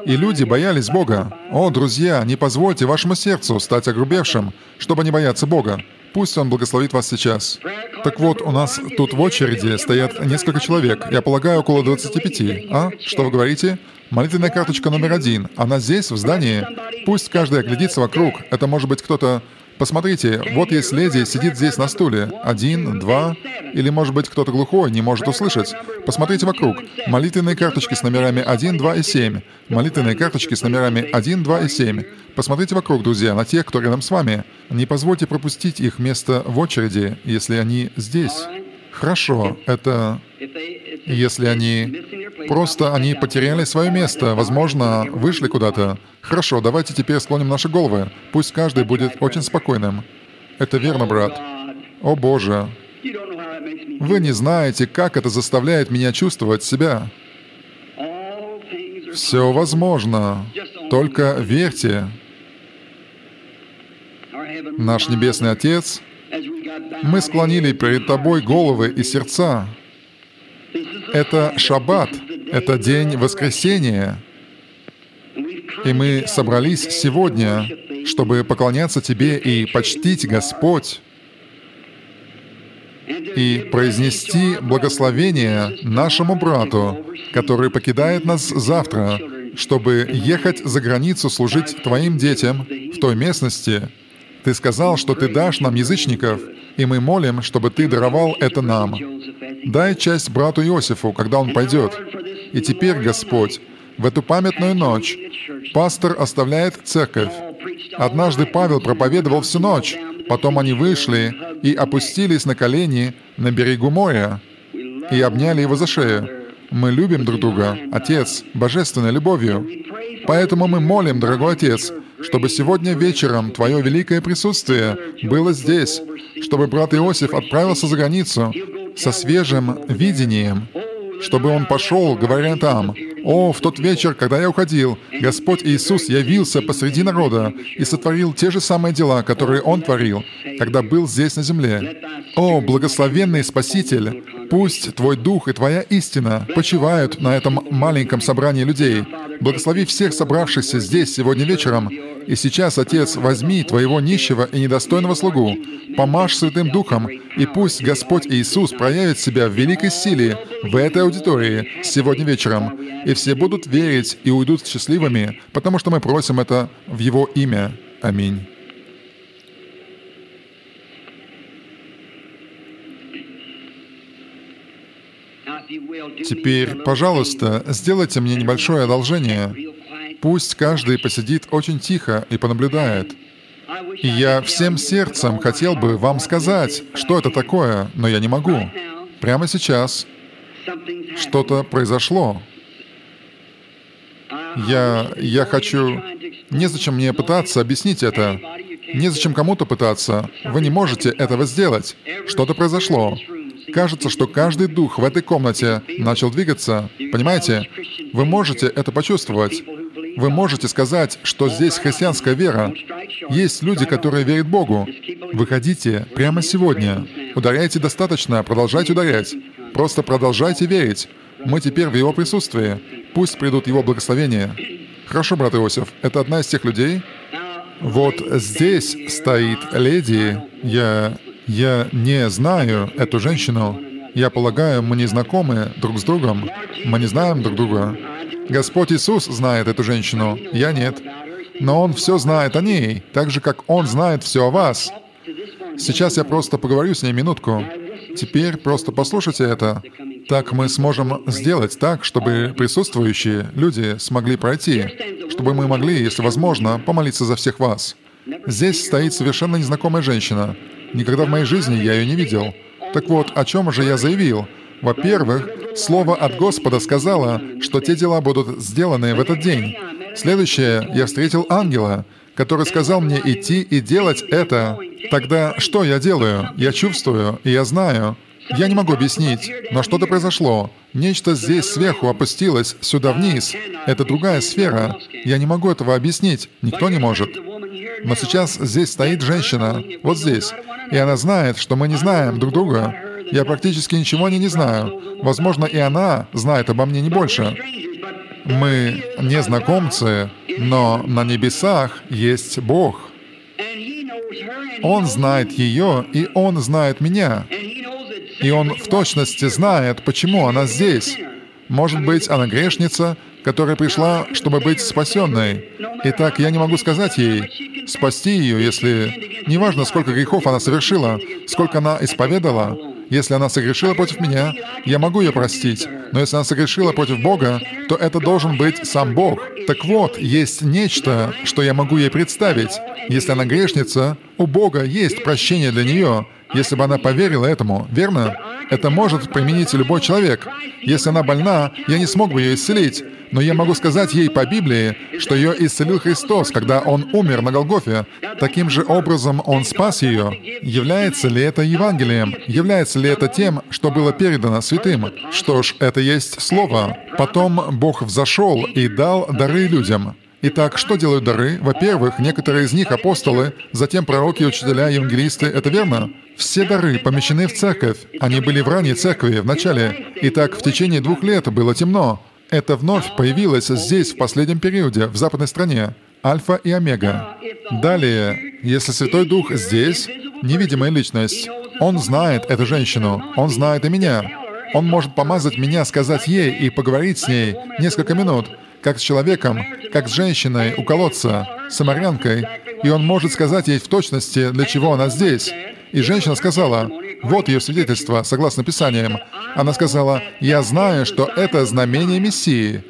И люди боялись Бога. О, друзья, не позвольте вашему сердцу стать огрубевшим, чтобы не бояться Бога. Пусть Он благословит вас сейчас. Так вот, у нас тут в очереди стоят несколько человек. Я полагаю, около 25. А? Что вы говорите? Молитвенная карточка номер 1. Она здесь, в здании. Пусть каждый оглядится вокруг. Это может быть кто-то... Посмотрите, вот есть леди, сидит здесь на стуле. 1, 2, или, может быть, кто-то глухой, не может услышать. Посмотрите вокруг. Молитвенные карточки с номерами 1, 2 и 7. Молитвенные карточки с номерами 1, 2 и 7. Посмотрите вокруг, друзья, на тех, кто рядом с вами. Не позвольте пропустить их место в очереди, если они здесь. Хорошо, это... Если они... Просто они потеряли свое место, возможно, вышли куда-то. Хорошо, давайте теперь склоним наши головы. Пусть каждый будет очень спокойным. Это верно, брат. О Боже, вы не знаете, как это заставляет меня чувствовать себя. Все возможно. Только верьте. Наш Небесный Отец, мы склонили перед Тобой головы и сердца. Это Шаббат, это день воскресения. И мы собрались сегодня, чтобы поклоняться Тебе и почтить, Господь, и произнести благословение нашему брату, который покидает нас завтра, чтобы ехать за границу служить Твоим детям в той местности. Ты сказал, что Ты дашь нам язычников, и мы молим, чтобы Ты даровал это нам. Дай часть брату Иосифу, когда он пойдет. И теперь, Господь, в эту памятную ночь пастор оставляет церковь. Однажды Павел проповедовал всю ночь, потом они вышли и опустились на колени на берегу моря и обняли его за шею. Мы любим друг друга, Отец, божественной любовью. Поэтому мы молим, дорогой Отец, чтобы сегодня вечером Твое великое присутствие было здесь, чтобы брат Иосиф отправился за границу со свежим видением, чтобы он пошел, говоря там: «О, в тот вечер, когда я уходил, Господь Иисус явился посреди народа и сотворил те же самые дела, которые Он творил, когда был здесь на земле. О, благословенный Спаситель, пусть Твой Дух и Твоя истина почивают на этом маленьком собрании людей. Благослови всех собравшихся здесь сегодня вечером. И сейчас, Отец, возьми Твоего нищего и недостойного слугу, помажь Святым Духом, и пусть Господь Иисус проявит себя в великой силе в этой аудитории сегодня вечером, и все будут верить и уйдут счастливыми, потому что мы просим это в Его имя. Аминь». Теперь, пожалуйста, сделайте мне небольшое одолжение. Пусть каждый посидит очень тихо и понаблюдает. И я всем сердцем хотел бы вам сказать, что это такое, но я не могу. Прямо сейчас что-то произошло. Я хочу... Незачем мне пытаться объяснить это. Незачем кому-то пытаться. Вы не можете этого сделать. Что-то произошло. Кажется, что каждый дух в этой комнате начал двигаться. Понимаете? Вы можете это почувствовать. Вы можете сказать, что здесь христианская вера. Есть люди, которые верят Богу. Выходите прямо сегодня. Ударяйте достаточно, продолжайте ударять. Просто продолжайте верить. Мы теперь в Его присутствии. Пусть придут Его благословения. Хорошо, брат Иосиф, это одна из тех людей? Вот здесь стоит леди. Я не знаю эту женщину. Я полагаю, мы не знакомы друг с другом. Мы не знаем друг друга. Господь Иисус знает эту женщину, я нет. Но Он все знает о ней, так же, как Он знает все о вас. Сейчас я просто поговорю с ней минутку. Теперь просто послушайте это. Так мы сможем сделать так, чтобы присутствующие люди смогли пройти, чтобы мы могли, если возможно, помолиться за всех вас. Здесь стоит совершенно незнакомая женщина. Никогда в моей жизни я ее не видел. Так вот, о чем же я заявил? Во-первых, Слово от Господа сказало, что те дела будут сделаны в этот день. Следующее, я встретил ангела, который сказал мне идти и делать это. Тогда что я делаю? Я чувствую, и я знаю. Я не могу объяснить, но что-то произошло. Нечто здесь сверху опустилось сюда вниз. Это другая сфера. Я не могу этого объяснить. Никто не может. Но сейчас здесь стоит женщина, вот здесь, и она знает, что мы не знаем друг друга. Я практически ничего о ней не знаю. Возможно, и она знает обо мне не больше. Мы незнакомцы, но на небесах есть Бог. Он знает ее, и Он знает меня. И Он в точности знает, почему она здесь. Может быть, она грешница, которая пришла, чтобы быть спасенной. Итак, я не могу сказать ей, спасти ее, если... Неважно, сколько грехов она совершила, сколько она исповедала. Если она согрешила против меня, я могу ее простить. Но если она согрешила против Бога, то это должен быть сам Бог. Так вот, есть нечто, что я могу ей представить. Если она грешница, у Бога есть прощение для нее, если бы она поверила этому, верно? Это может применить любой человек. Если она больна, я не смог бы ее исцелить, но я могу сказать ей по Библии, что ее исцелил Христос, когда Он умер на Голгофе. Таким же образом Он спас ее. Является ли это Евангелием? Является ли это тем, что было передано святым? Что ж, это есть Слово. Потом Бог взошел и дал дары людям. Итак, что делают дары? Во-первых, некоторые из них апостолы, затем пророки, учителя, евангелисты. Это верно? Все дары помещены в церковь. Они были в ранней церкви, в начале. Итак, в течение 2 лет было темно. Это вновь появилось здесь, в последнем периоде, в западной стране. Альфа и Омега. Далее, если Святой Дух здесь, невидимая личность, Он знает эту женщину, Он знает и меня. Он может помазать меня, сказать ей и поговорить с ней несколько минут, как с человеком, как с женщиной у колодца, самарянкой, и Он может сказать ей в точности, для чего она здесь. И женщина сказала, вот ее свидетельство, согласно Писаниям. Она сказала, «Я знаю, что это знамение Мессии».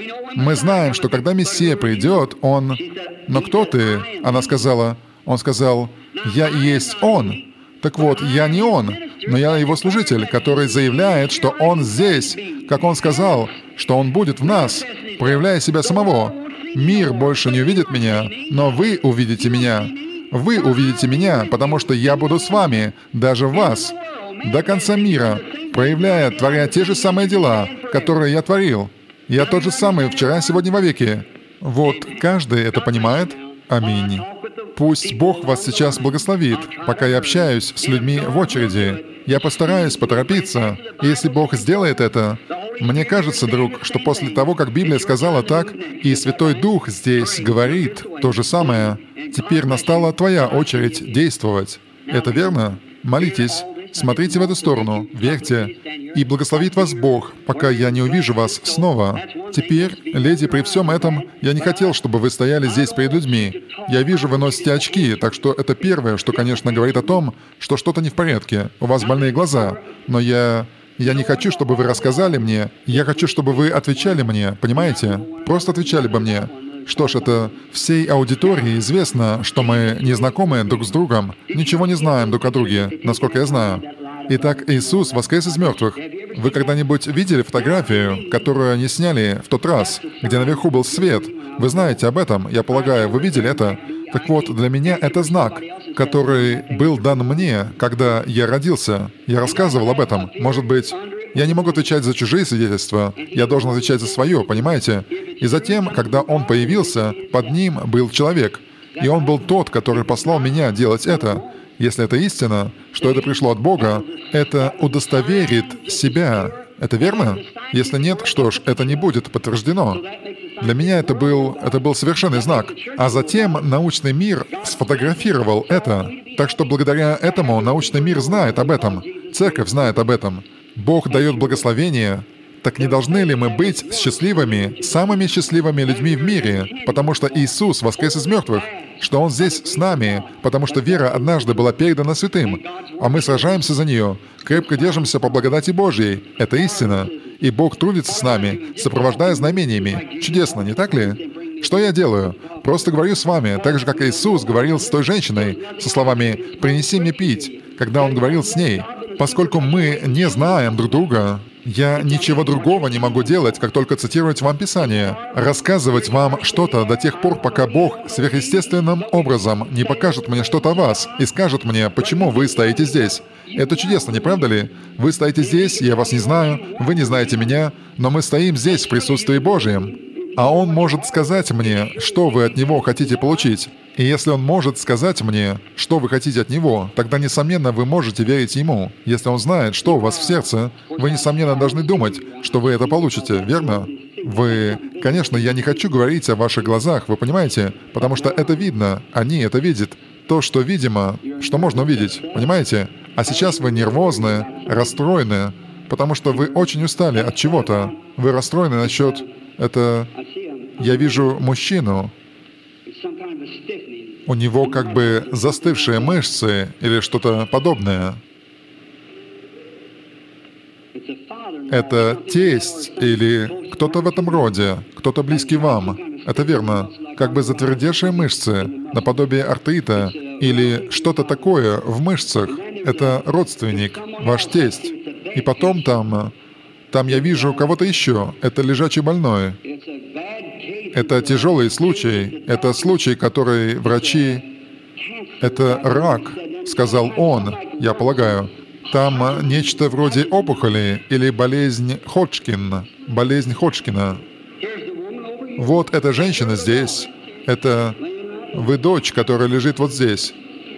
Мы знаем, что когда Мессия придет, Он... «Но кто ты?» Она сказала. Он сказал, «Я и есть Он». Так вот, я не Он, но я Его служитель, который заявляет, что Он здесь, как Он сказал, что Он будет в нас, проявляя себя самого. Мир больше не увидит меня, но вы увидите меня. Вы увидите меня, потому что я буду с вами, даже в вас, до конца мира, проявляя, творя те же самые дела, которые я творил. Я тот же самый вчера, сегодня, вовеки. Вот каждый это понимает. Аминь. Пусть Бог вас сейчас благословит, пока я общаюсь с людьми в очереди. Я постараюсь поторопиться. И если Бог сделает это, мне кажется, друг, что после того, как Библия сказала так, и Святой Дух здесь говорит то же самое, теперь настала твоя очередь действовать. Это верно? Молитесь, смотрите в эту сторону, верьте, и благословит вас Бог, пока я не увижу вас снова. Теперь, леди, при всем этом, я не хотел, чтобы вы стояли здесь перед людьми. Я вижу, вы носите очки, так что это первое, что, конечно, говорит о том, что что-то не в порядке. У вас больные глаза. Но я не хочу, чтобы вы рассказали мне. Я хочу, чтобы вы отвечали мне, понимаете? Просто отвечали бы мне. Что ж, это всей аудитории известно, что мы не знакомы друг с другом, ничего не знаем друг о друге, насколько я знаю. Итак, Иисус воскрес из мертвых. Вы когда-нибудь видели фотографию, которую они сняли в тот раз, где наверху был свет? Вы знаете об этом, я полагаю, вы видели это? Так вот, для меня это знак, который был дан мне, когда я родился. Я рассказывал об этом. Может быть, я не могу отвечать за чужие свидетельства, я должен отвечать за свое, понимаете? И затем, когда Он появился, под Ним был человек. И Он был тот, который послал меня делать это. Если это истина, что это пришло от Бога, это удостоверит себя. Это верно? Если нет, что ж, это не будет подтверждено. Для меня это был совершенный знак. А затем научный мир сфотографировал это. Так что благодаря этому научный мир знает об этом. Церковь знает об этом. Бог дает благословение. Так не должны ли мы быть счастливыми, самыми счастливыми людьми в мире, потому что Иисус воскрес из мертвых, что Он здесь с нами, потому что вера однажды была передана святым, а мы сражаемся за нее, крепко держимся по благодати Божьей. Это истина. И Бог трудится с нами, сопровождая знамениями. Чудесно, не так ли? Что я делаю? Просто говорю с вами, так же, как Иисус говорил с той женщиной, со словами «принеси мне пить», когда Он говорил с ней. Поскольку мы не знаем друг друга, я ничего другого не могу делать, как только цитировать вам Писание, рассказывать вам что-то до тех пор, пока Бог сверхъестественным образом не покажет мне что-то о вас и скажет мне, почему вы стоите здесь. Это чудесно, не правда ли? Вы стоите здесь, я вас не знаю, вы не знаете меня, но мы стоим здесь в присутствии Божьем. А Он может сказать мне, что вы от Него хотите получить. И если Он может сказать мне, что вы хотите от Него, тогда, несомненно, вы можете верить Ему. Если Он знает, что у вас в сердце, вы, несомненно, должны думать, что вы это получите, верно? Конечно, я не хочу говорить о ваших глазах, вы понимаете? Потому что это видно, они это видят. То, что видимо, что можно увидеть, понимаете? А сейчас вы нервозны, расстроены, потому что вы очень устали от чего-то. Вы расстроены насчет... Это... Я вижу мужчину, у него как бы застывшие мышцы или что-то подобное. Это тесть или кто-то в этом роде, кто-то близкий вам. Это верно. Как бы затвердевшие мышцы, наподобие артрита или что-то такое в мышцах. Это родственник, ваш тесть. И потом там я вижу кого-то еще. Это лежачий больной. Это тяжелый случай. Это случай, который врачи... Это рак, сказал он, я полагаю. Там нечто вроде опухоли или болезнь Ходжкина. Болезнь Ходжкина. Вот эта женщина здесь. Это вы дочь, которая лежит вот здесь.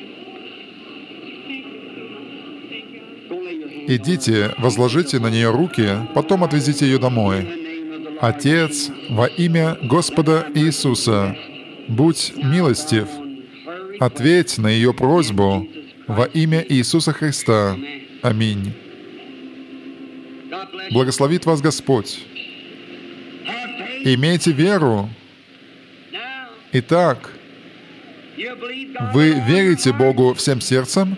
Идите, возложите на нее руки, потом отвезите ее домой. Отец, во имя Господа Иисуса, будь милостив, ответь на ее просьбу во имя Иисуса Христа. Аминь. Благословит вас Господь. Имейте веру. Итак, вы верите Богу всем сердцем?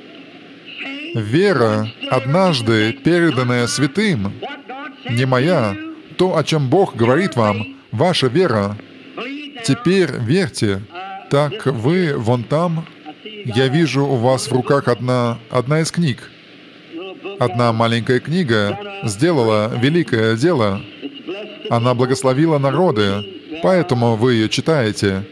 Вера, однажды переданная святым, не моя, то, о чем Бог говорит вам, ваша вера. Теперь верьте. Так, вы вон там, я вижу у вас в руках одна из книг. Одна маленькая книга сделала великое дело. Она благословила народы, поэтому вы ее читаете.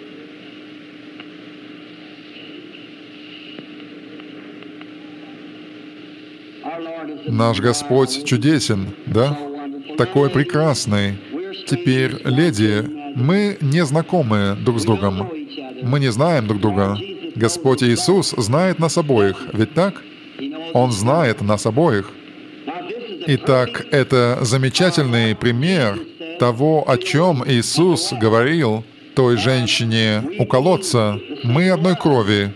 Наш Господь чудесен, да? Такой прекрасный. Теперь, леди, мы не знакомы друг с другом. Мы не знаем друг друга. Господь Иисус знает нас обоих, ведь так? Он знает нас обоих. Итак, это замечательный пример того, о чем Иисус говорил той женщине у колодца. Мы одной крови,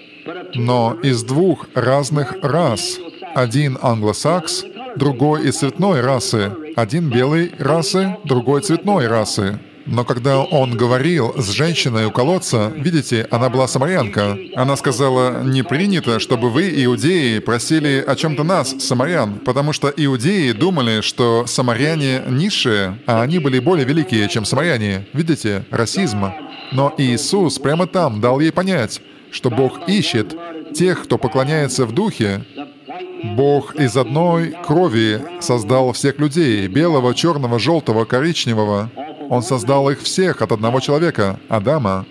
но из двух разных рас. Один англосакс, другой из цветной расы. Один белой расы, другой цветной расы. Но когда он говорил с женщиной у колодца, видите, она была самарянка. Она сказала, не принято, чтобы вы, иудеи, просили о чем-то нас, самарян, потому что иудеи думали, что самаряне низшие, а они были более великие, чем самаряне. Видите, расизм. Но Иисус прямо там дал ей понять, что Бог ищет тех, кто поклоняется в духе. Бог из одной крови создал всех людей, белого, черного, желтого, коричневого. Он создал их всех от одного человека, Адама.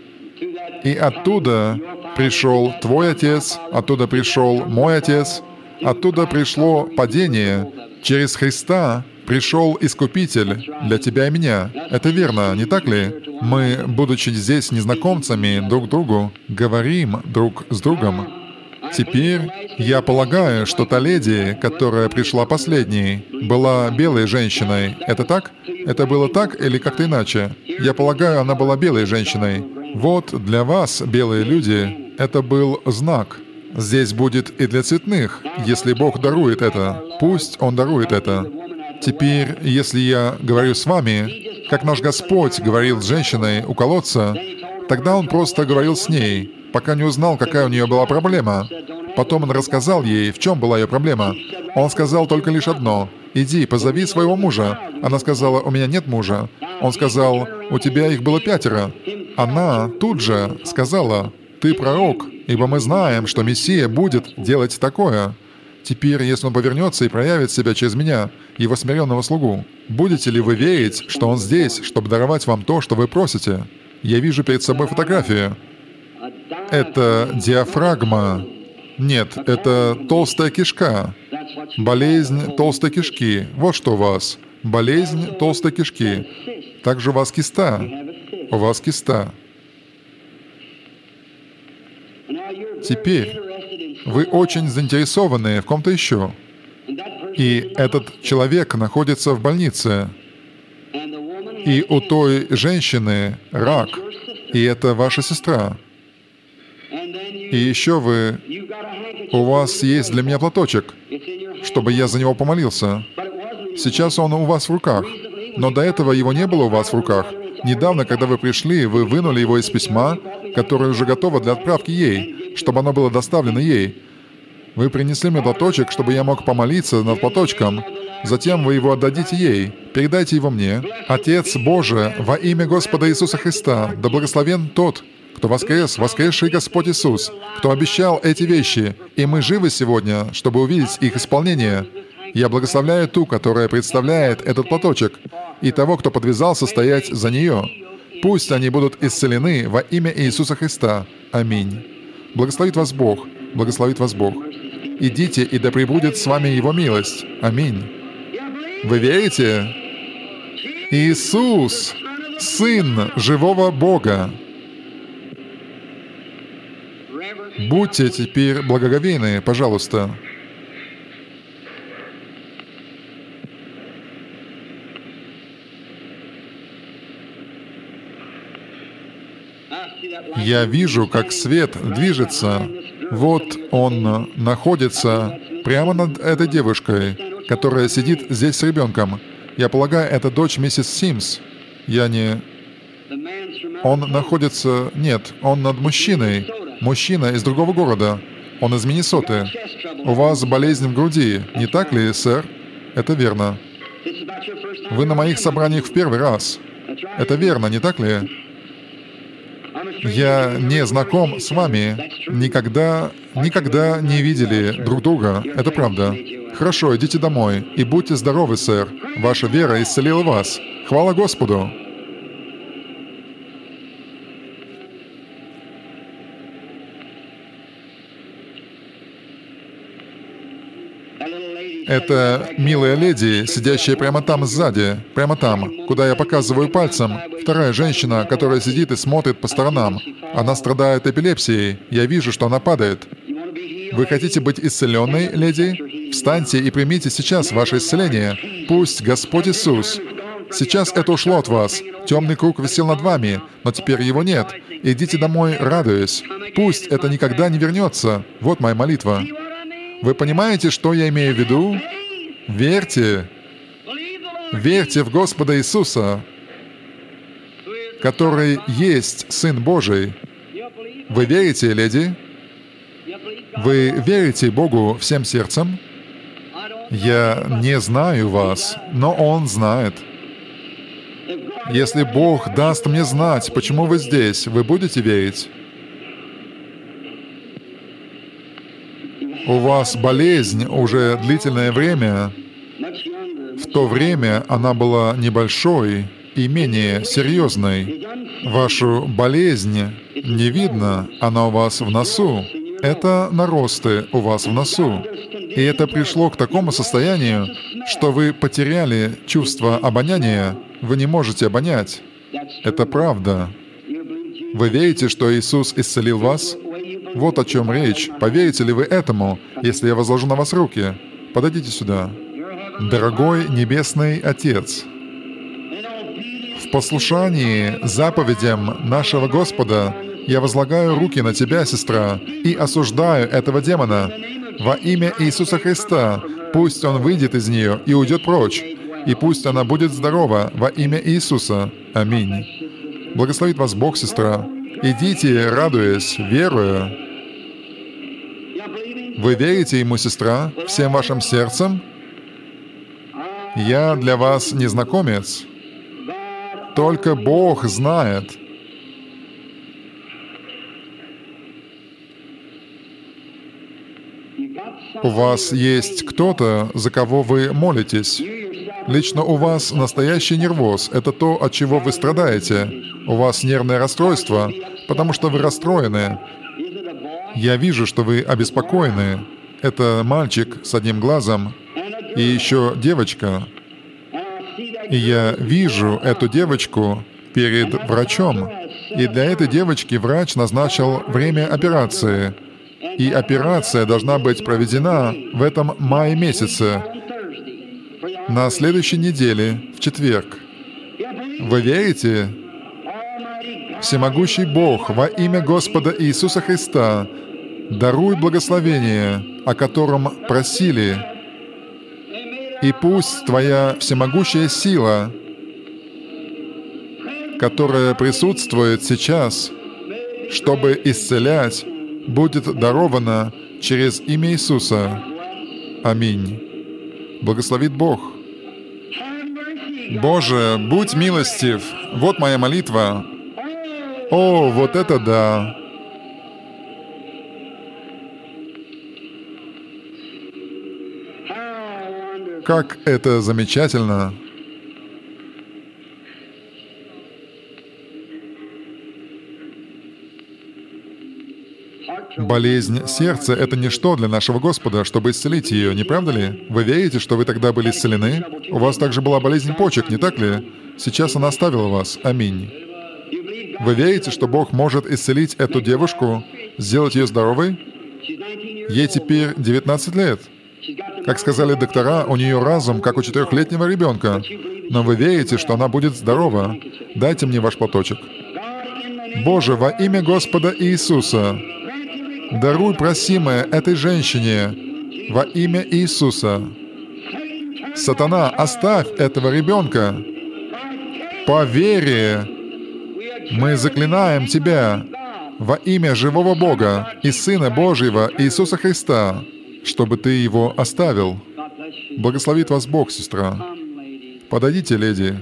И оттуда пришел твой отец, оттуда пришел мой отец, оттуда пришло падение. Через Христа пришел Искупитель для тебя и меня. Это верно, не так ли? Мы, будучи здесь незнакомцами друг другу, говорим друг с другом. Теперь я полагаю, что та леди, которая пришла последней, была белой женщиной. Это так? Это было так или как-то иначе? Я полагаю, она была белой женщиной. Вот для вас, белые люди, это был знак. Здесь будет и для цветных, если Бог дарует это. Пусть Он дарует это. Теперь, если я говорю с вами, как наш Господь говорил с женщиной у колодца, тогда Он просто говорил с ней, пока не узнал, какая у нее была проблема. Потом Он рассказал ей, в чем была ее проблема. Он сказал только лишь одно: «Иди, позови своего мужа». Она сказала: «У меня нет мужа». Он сказал: «У тебя их было 5». Она тут же сказала: «Ты пророк, ибо мы знаем, что Мессия будет делать такое. Теперь, если Он повернется и проявит себя через меня, Его смиренного слугу, будете ли вы верить, что Он здесь, чтобы даровать вам то, что вы просите?» Я вижу перед собой фотографию. Это диафрагма. Нет, это толстая кишка. Болезнь толстой кишки. Вот что у вас. Болезнь толстой кишки. Также у вас киста. У вас киста. Теперь вы очень заинтересованы в ком-то еще. И этот человек находится в больнице. И у той женщины рак, и это ваша сестра. И еще у вас есть для меня платочек, чтобы я за него помолился. Сейчас он у вас в руках, но до этого его не было у вас в руках. Недавно, когда вы пришли, вы вынули его из письма, которое уже готово для отправки ей, чтобы оно было доставлено ей. Вы принесли мне платочек, чтобы я мог помолиться над платочком. Затем вы его отдадите ей. Передайте его мне. Отец Божий, во имя Господа Иисуса Христа, да благословен тот, кто воскрес, воскресший Господь Иисус, кто обещал эти вещи, и мы живы сегодня, чтобы увидеть их исполнение. Я благословляю ту, которая представляет этот платочек, и того, кто подвязался стоять за нее. Пусть они будут исцелены во имя Иисуса Христа. Аминь. Благословит вас Бог. Благословит вас Бог. Идите, и да пребудет с вами Его милость. Аминь. Вы верите? Иисус, Сын живого Бога. Будьте теперь благоговейны, пожалуйста. Я вижу, как свет движется. Вот он находится прямо над этой девушкой, которая сидит здесь с ребенком. Я полагаю, это дочь миссис Симс. Он находится... Нет, он над мужчиной. Мужчина из другого города. Он из Миннесоты. У вас болезнь в груди, не так ли, сэр? Это верно. Вы на моих собраниях в первый раз. Это верно, не так ли? Я не знаком с вами. Никогда не видели друг друга. Это правда. Хорошо, идите домой. И будьте здоровы, сэр. Ваша вера исцелила вас. Хвала Господу. Это милая леди, сидящая прямо там сзади, прямо там, куда я показываю пальцем. Вторая женщина, которая сидит и смотрит по сторонам. Она страдает эпилепсией. Я вижу, что она падает. Вы хотите быть исцеленной, леди? Встаньте и примите сейчас ваше исцеление. Пусть Господь Иисус... Сейчас это ушло от вас. Темный круг висел над вами, но теперь его нет. Идите домой, радуясь. Пусть это никогда не вернется. Вот моя молитва. Вы понимаете, что я имею в виду? Верьте. Верьте в Господа Иисуса, который есть Сын Божий. Вы верите, леди? Вы верите Богу всем сердцем? Я не знаю вас, но Он знает. Если Бог даст мне знать, почему вы здесь, вы будете верить? У вас болезнь уже длительное время. В то время она была небольшой и менее серьезной. Вашу болезнь не видно, она у вас в носу. Это наросты у вас в носу. И это пришло к такому состоянию, что вы потеряли чувство обоняния. Вы не можете обонять. Это правда. Вы верите, что Иисус исцелил вас? Вот о чем речь. Поверите ли вы этому, если я возложу на вас руки? Подойдите сюда. Дорогой Небесный Отец, в послушании заповедям нашего Господа я возлагаю руки на тебя, сестра, и осуждаю этого демона. Во имя Иисуса Христа пусть он выйдет из нее и уйдет прочь, и пусть она будет здорова во имя Иисуса. Аминь. Благословит вас Бог, сестра. Идите, радуясь, веруя. Вы верите Ему, сестра, всем вашим сердцем? Я для вас незнакомец. Только Бог знает. У вас есть кто-то, за кого вы молитесь. Лично у вас настоящий нервоз. Это то, от чего вы страдаете. У вас нервное расстройство, потому что вы расстроены. Я вижу, что вы обеспокоены. Это мальчик с одним глазом и еще девочка. И я вижу эту девочку перед врачом. И для этой девочки врач назначил время операции. И операция должна быть проведена в этом мае месяце, на следующей неделе, в четверг. Вы верите? Всемогущий Бог, во имя Господа Иисуса Христа, даруй благословение, о котором просили, и пусть Твоя всемогущая сила, которая присутствует сейчас, чтобы исцелять, будет дарована через имя Иисуса. Аминь. Благословит Бог. Боже, будь милостив. Вот моя молитва. О, вот это да! Как это замечательно! Болезнь сердца — это ничто для нашего Господа, чтобы исцелить ее, не правда ли? Вы верите, что вы тогда были исцелены? У вас также была болезнь почек, не так ли? Сейчас она оставила вас. Аминь. Вы верите, что Бог может исцелить эту девушку, сделать ее здоровой? Ей теперь 19 лет. Как сказали доктора, у нее разум, как у 4-летнего ребенка. Но вы верите, что она будет здорова? Дайте мне ваш платочек. Боже, во имя Господа Иисуса, даруй просимое этой женщине во имя Иисуса. Сатана, оставь этого ребенка. По вере мы заклинаем Тебя во имя живого Бога и Сына Божьего Иисуса Христа, чтобы Ты его оставил. Благословит вас Бог, сестра. Подойдите, леди.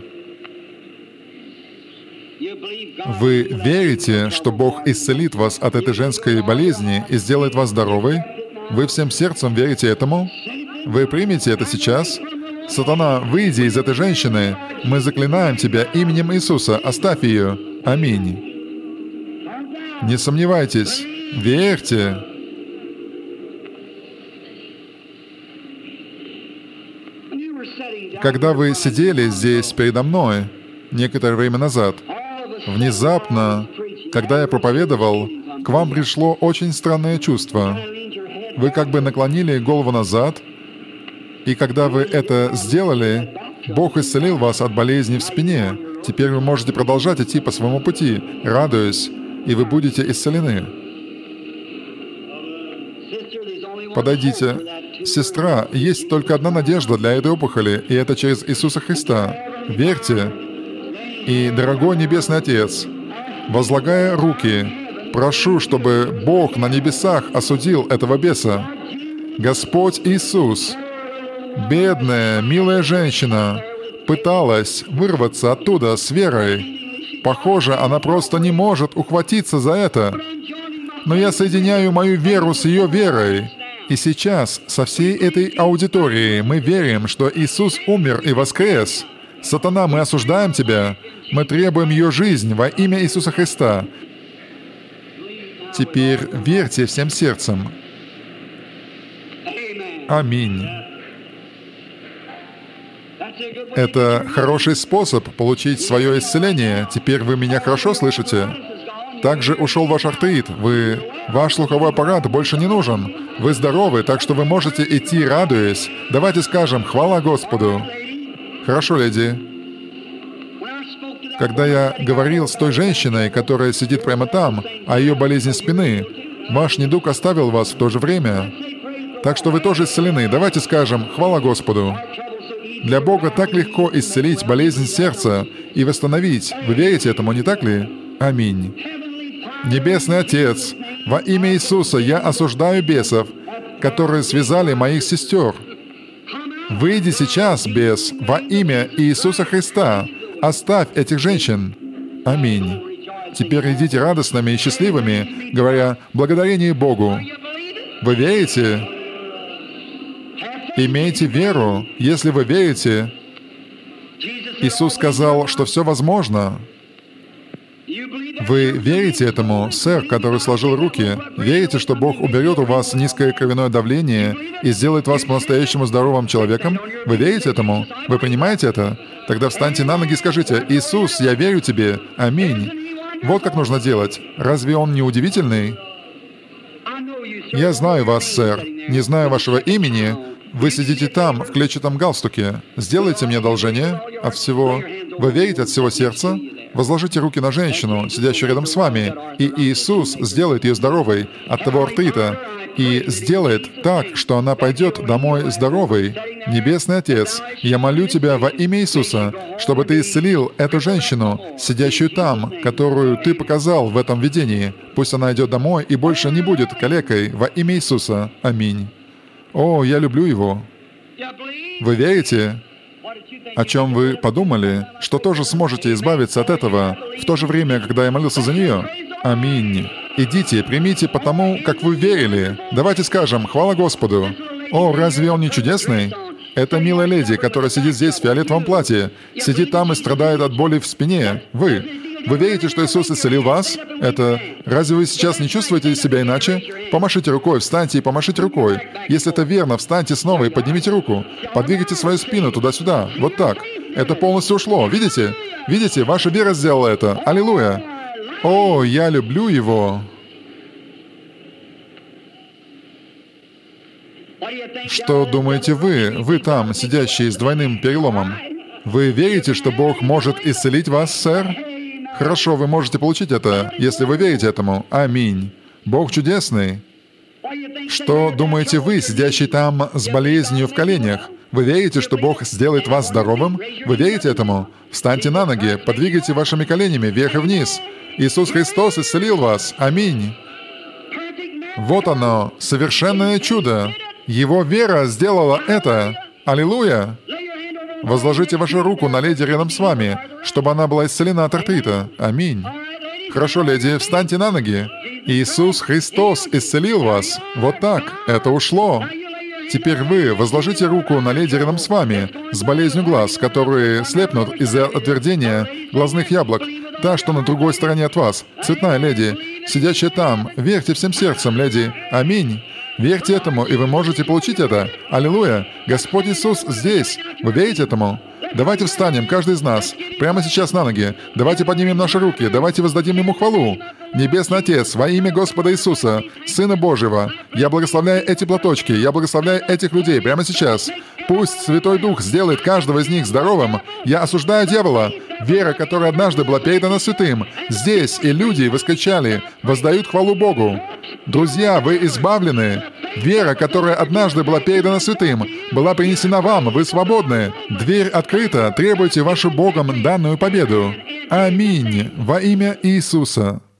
Вы верите, что Бог исцелит вас от этой женской болезни и сделает вас здоровой? Вы всем сердцем верите этому? Вы примете это сейчас? Сатана, выйди из этой женщины. Мы заклинаем тебя именем Иисуса. Оставь ее. Аминь. Не сомневайтесь. Верьте. Когда вы сидели здесь передо мной некоторое время назад, внезапно, когда я проповедовал, к вам пришло очень странное чувство. Вы как бы наклонили голову назад, и когда вы это сделали, Бог исцелил вас от болезни в спине. Теперь вы можете продолжать идти по своему пути, радуясь, и вы будете исцелены. Подойдите. Сестра, есть только одна надежда для этой опухоли, и это через Иисуса Христа. Верьте. И, дорогой Небесный Отец, возлагая руки, прошу, чтобы Бог на небесах осудил этого беса. Господь Иисус, бедная, милая женщина, пыталась вырваться оттуда с верой. Похоже, она просто не может ухватиться за это. Но я соединяю мою веру с ее верой. И сейчас со всей этой аудиторией мы верим, что Иисус умер и воскрес. Сатана, мы осуждаем тебя. Мы требуем ее жизнь во имя Иисуса Христа. Теперь верьте всем сердцем. Аминь. Это хороший способ получить свое исцеление. Теперь вы меня хорошо слышите? Также ушел ваш артрит. Ваш слуховой аппарат больше не нужен. Вы здоровы, так что вы можете идти, радуясь. Давайте скажем «Хвала Господу». Хорошо, леди. Когда я говорил с той женщиной, которая сидит прямо там, о ее болезни спины, ваш недуг оставил вас в то же время. Так что вы тоже исцелены. Давайте скажем «Хвала Господу». Для Бога так легко исцелить болезнь сердца и восстановить. Вы верите этому, не так ли? Аминь. Небесный Отец, во имя Иисуса я осуждаю бесов, которые связали моих сестер. Выйди сейчас, бес, во имя Иисуса Христа. Оставь этих женщин. Аминь. Теперь идите радостными и счастливыми, говоря «Благодарение Богу». Вы верите? Имейте веру. Если вы верите, Иисус сказал, что все возможно. Вы верите этому, сэр, который сложил руки? Верите, что Бог уберет у вас низкое кровяное давление и сделает вас по-настоящему здоровым человеком? Вы верите этому? Вы понимаете это? Тогда встаньте на ноги и скажите: «Иисус, я верю Тебе. Аминь». Вот как нужно делать. Разве Он не удивительный? Я знаю вас, сэр. Не знаю вашего имени, Вы сидите там, в клетчатом галстуке. Сделайте мне одолжение от всего. Вы верите от всего сердца? Возложите руки на женщину, сидящую рядом с вами, и Иисус сделает ее здоровой от того артрита, и сделает так, что она пойдет домой здоровой. Небесный Отец, я молю Тебя во имя Иисуса, чтобы Ты исцелил эту женщину, сидящую там, которую Ты показал в этом видении. Пусть она идет домой и больше не будет калекой во имя Иисуса. Аминь. О, я люблю его. Вы верите? О чем вы подумали, что тоже сможете избавиться от этого в то же время, когда я молился за нее? Аминь. Идите, примите потому, как вы верили. Давайте скажем «Хвала Господу». О, разве он не чудесный? Это милая леди, которая сидит здесь в фиолетовом платье, сидит там и страдает от боли в спине. Вы верите, что Иисус исцелил вас? Разве вы сейчас не чувствуете себя иначе? Помашите рукой, встаньте и помашите рукой. Если это верно, встаньте снова и поднимите руку. Подвигайте свою спину туда-сюда. Вот так. Это полностью ушло. Видите? Видите? Ваша вера сделала это. Аллилуйя. О, я люблю его. Что думаете вы там, сидящие с двойным переломом? Вы верите, что Бог может исцелить вас, сэр? Хорошо, вы можете получить это, если вы верите этому. Аминь. Бог чудесный. Что думаете вы, сидящий там с болезнью в коленях? Вы верите, что Бог сделает вас здоровым? Вы верите этому? Встаньте на ноги, подвигайте вашими коленями вверх и вниз. Иисус Христос исцелил вас. Аминь. Вот оно, совершенное чудо. Его вера сделала это. Аллилуйя. Возложите вашу руку на леди рядом с вами, чтобы она была исцелена от артрита. Аминь. Хорошо, леди, встаньте на ноги. Иисус Христос исцелил вас. Вот так. Это ушло. Теперь вы возложите руку на леди рядом с вами с болезнью глаз, которые слепнут из-за отвердения глазных яблок. Та, что на другой стороне от вас. Цветная леди, сидящая там. Верьте всем сердцем, леди. Аминь. Верьте этому, и вы можете получить это. Аллилуйя! Господь Иисус здесь. Вы верите этому? Давайте встанем, каждый из нас, прямо сейчас на ноги. Давайте поднимем наши руки, давайте воздадим Ему хвалу. Небесный Отец, во имя Господа Иисуса, Сына Божьего, я благословляю эти платочки, я благословляю этих людей прямо сейчас. Пусть Святой Дух сделает каждого из них здоровым. Я осуждаю дьявола. Вера, которая однажды была передана святым, здесь, и люди воскричали, воздают хвалу Богу. Друзья, вы избавлены. Вера, которая однажды была передана святым, была принесена вам, вы свободны. Дверь открыта, требуйте вашу Богом данную победу. Аминь. Во имя Иисуса.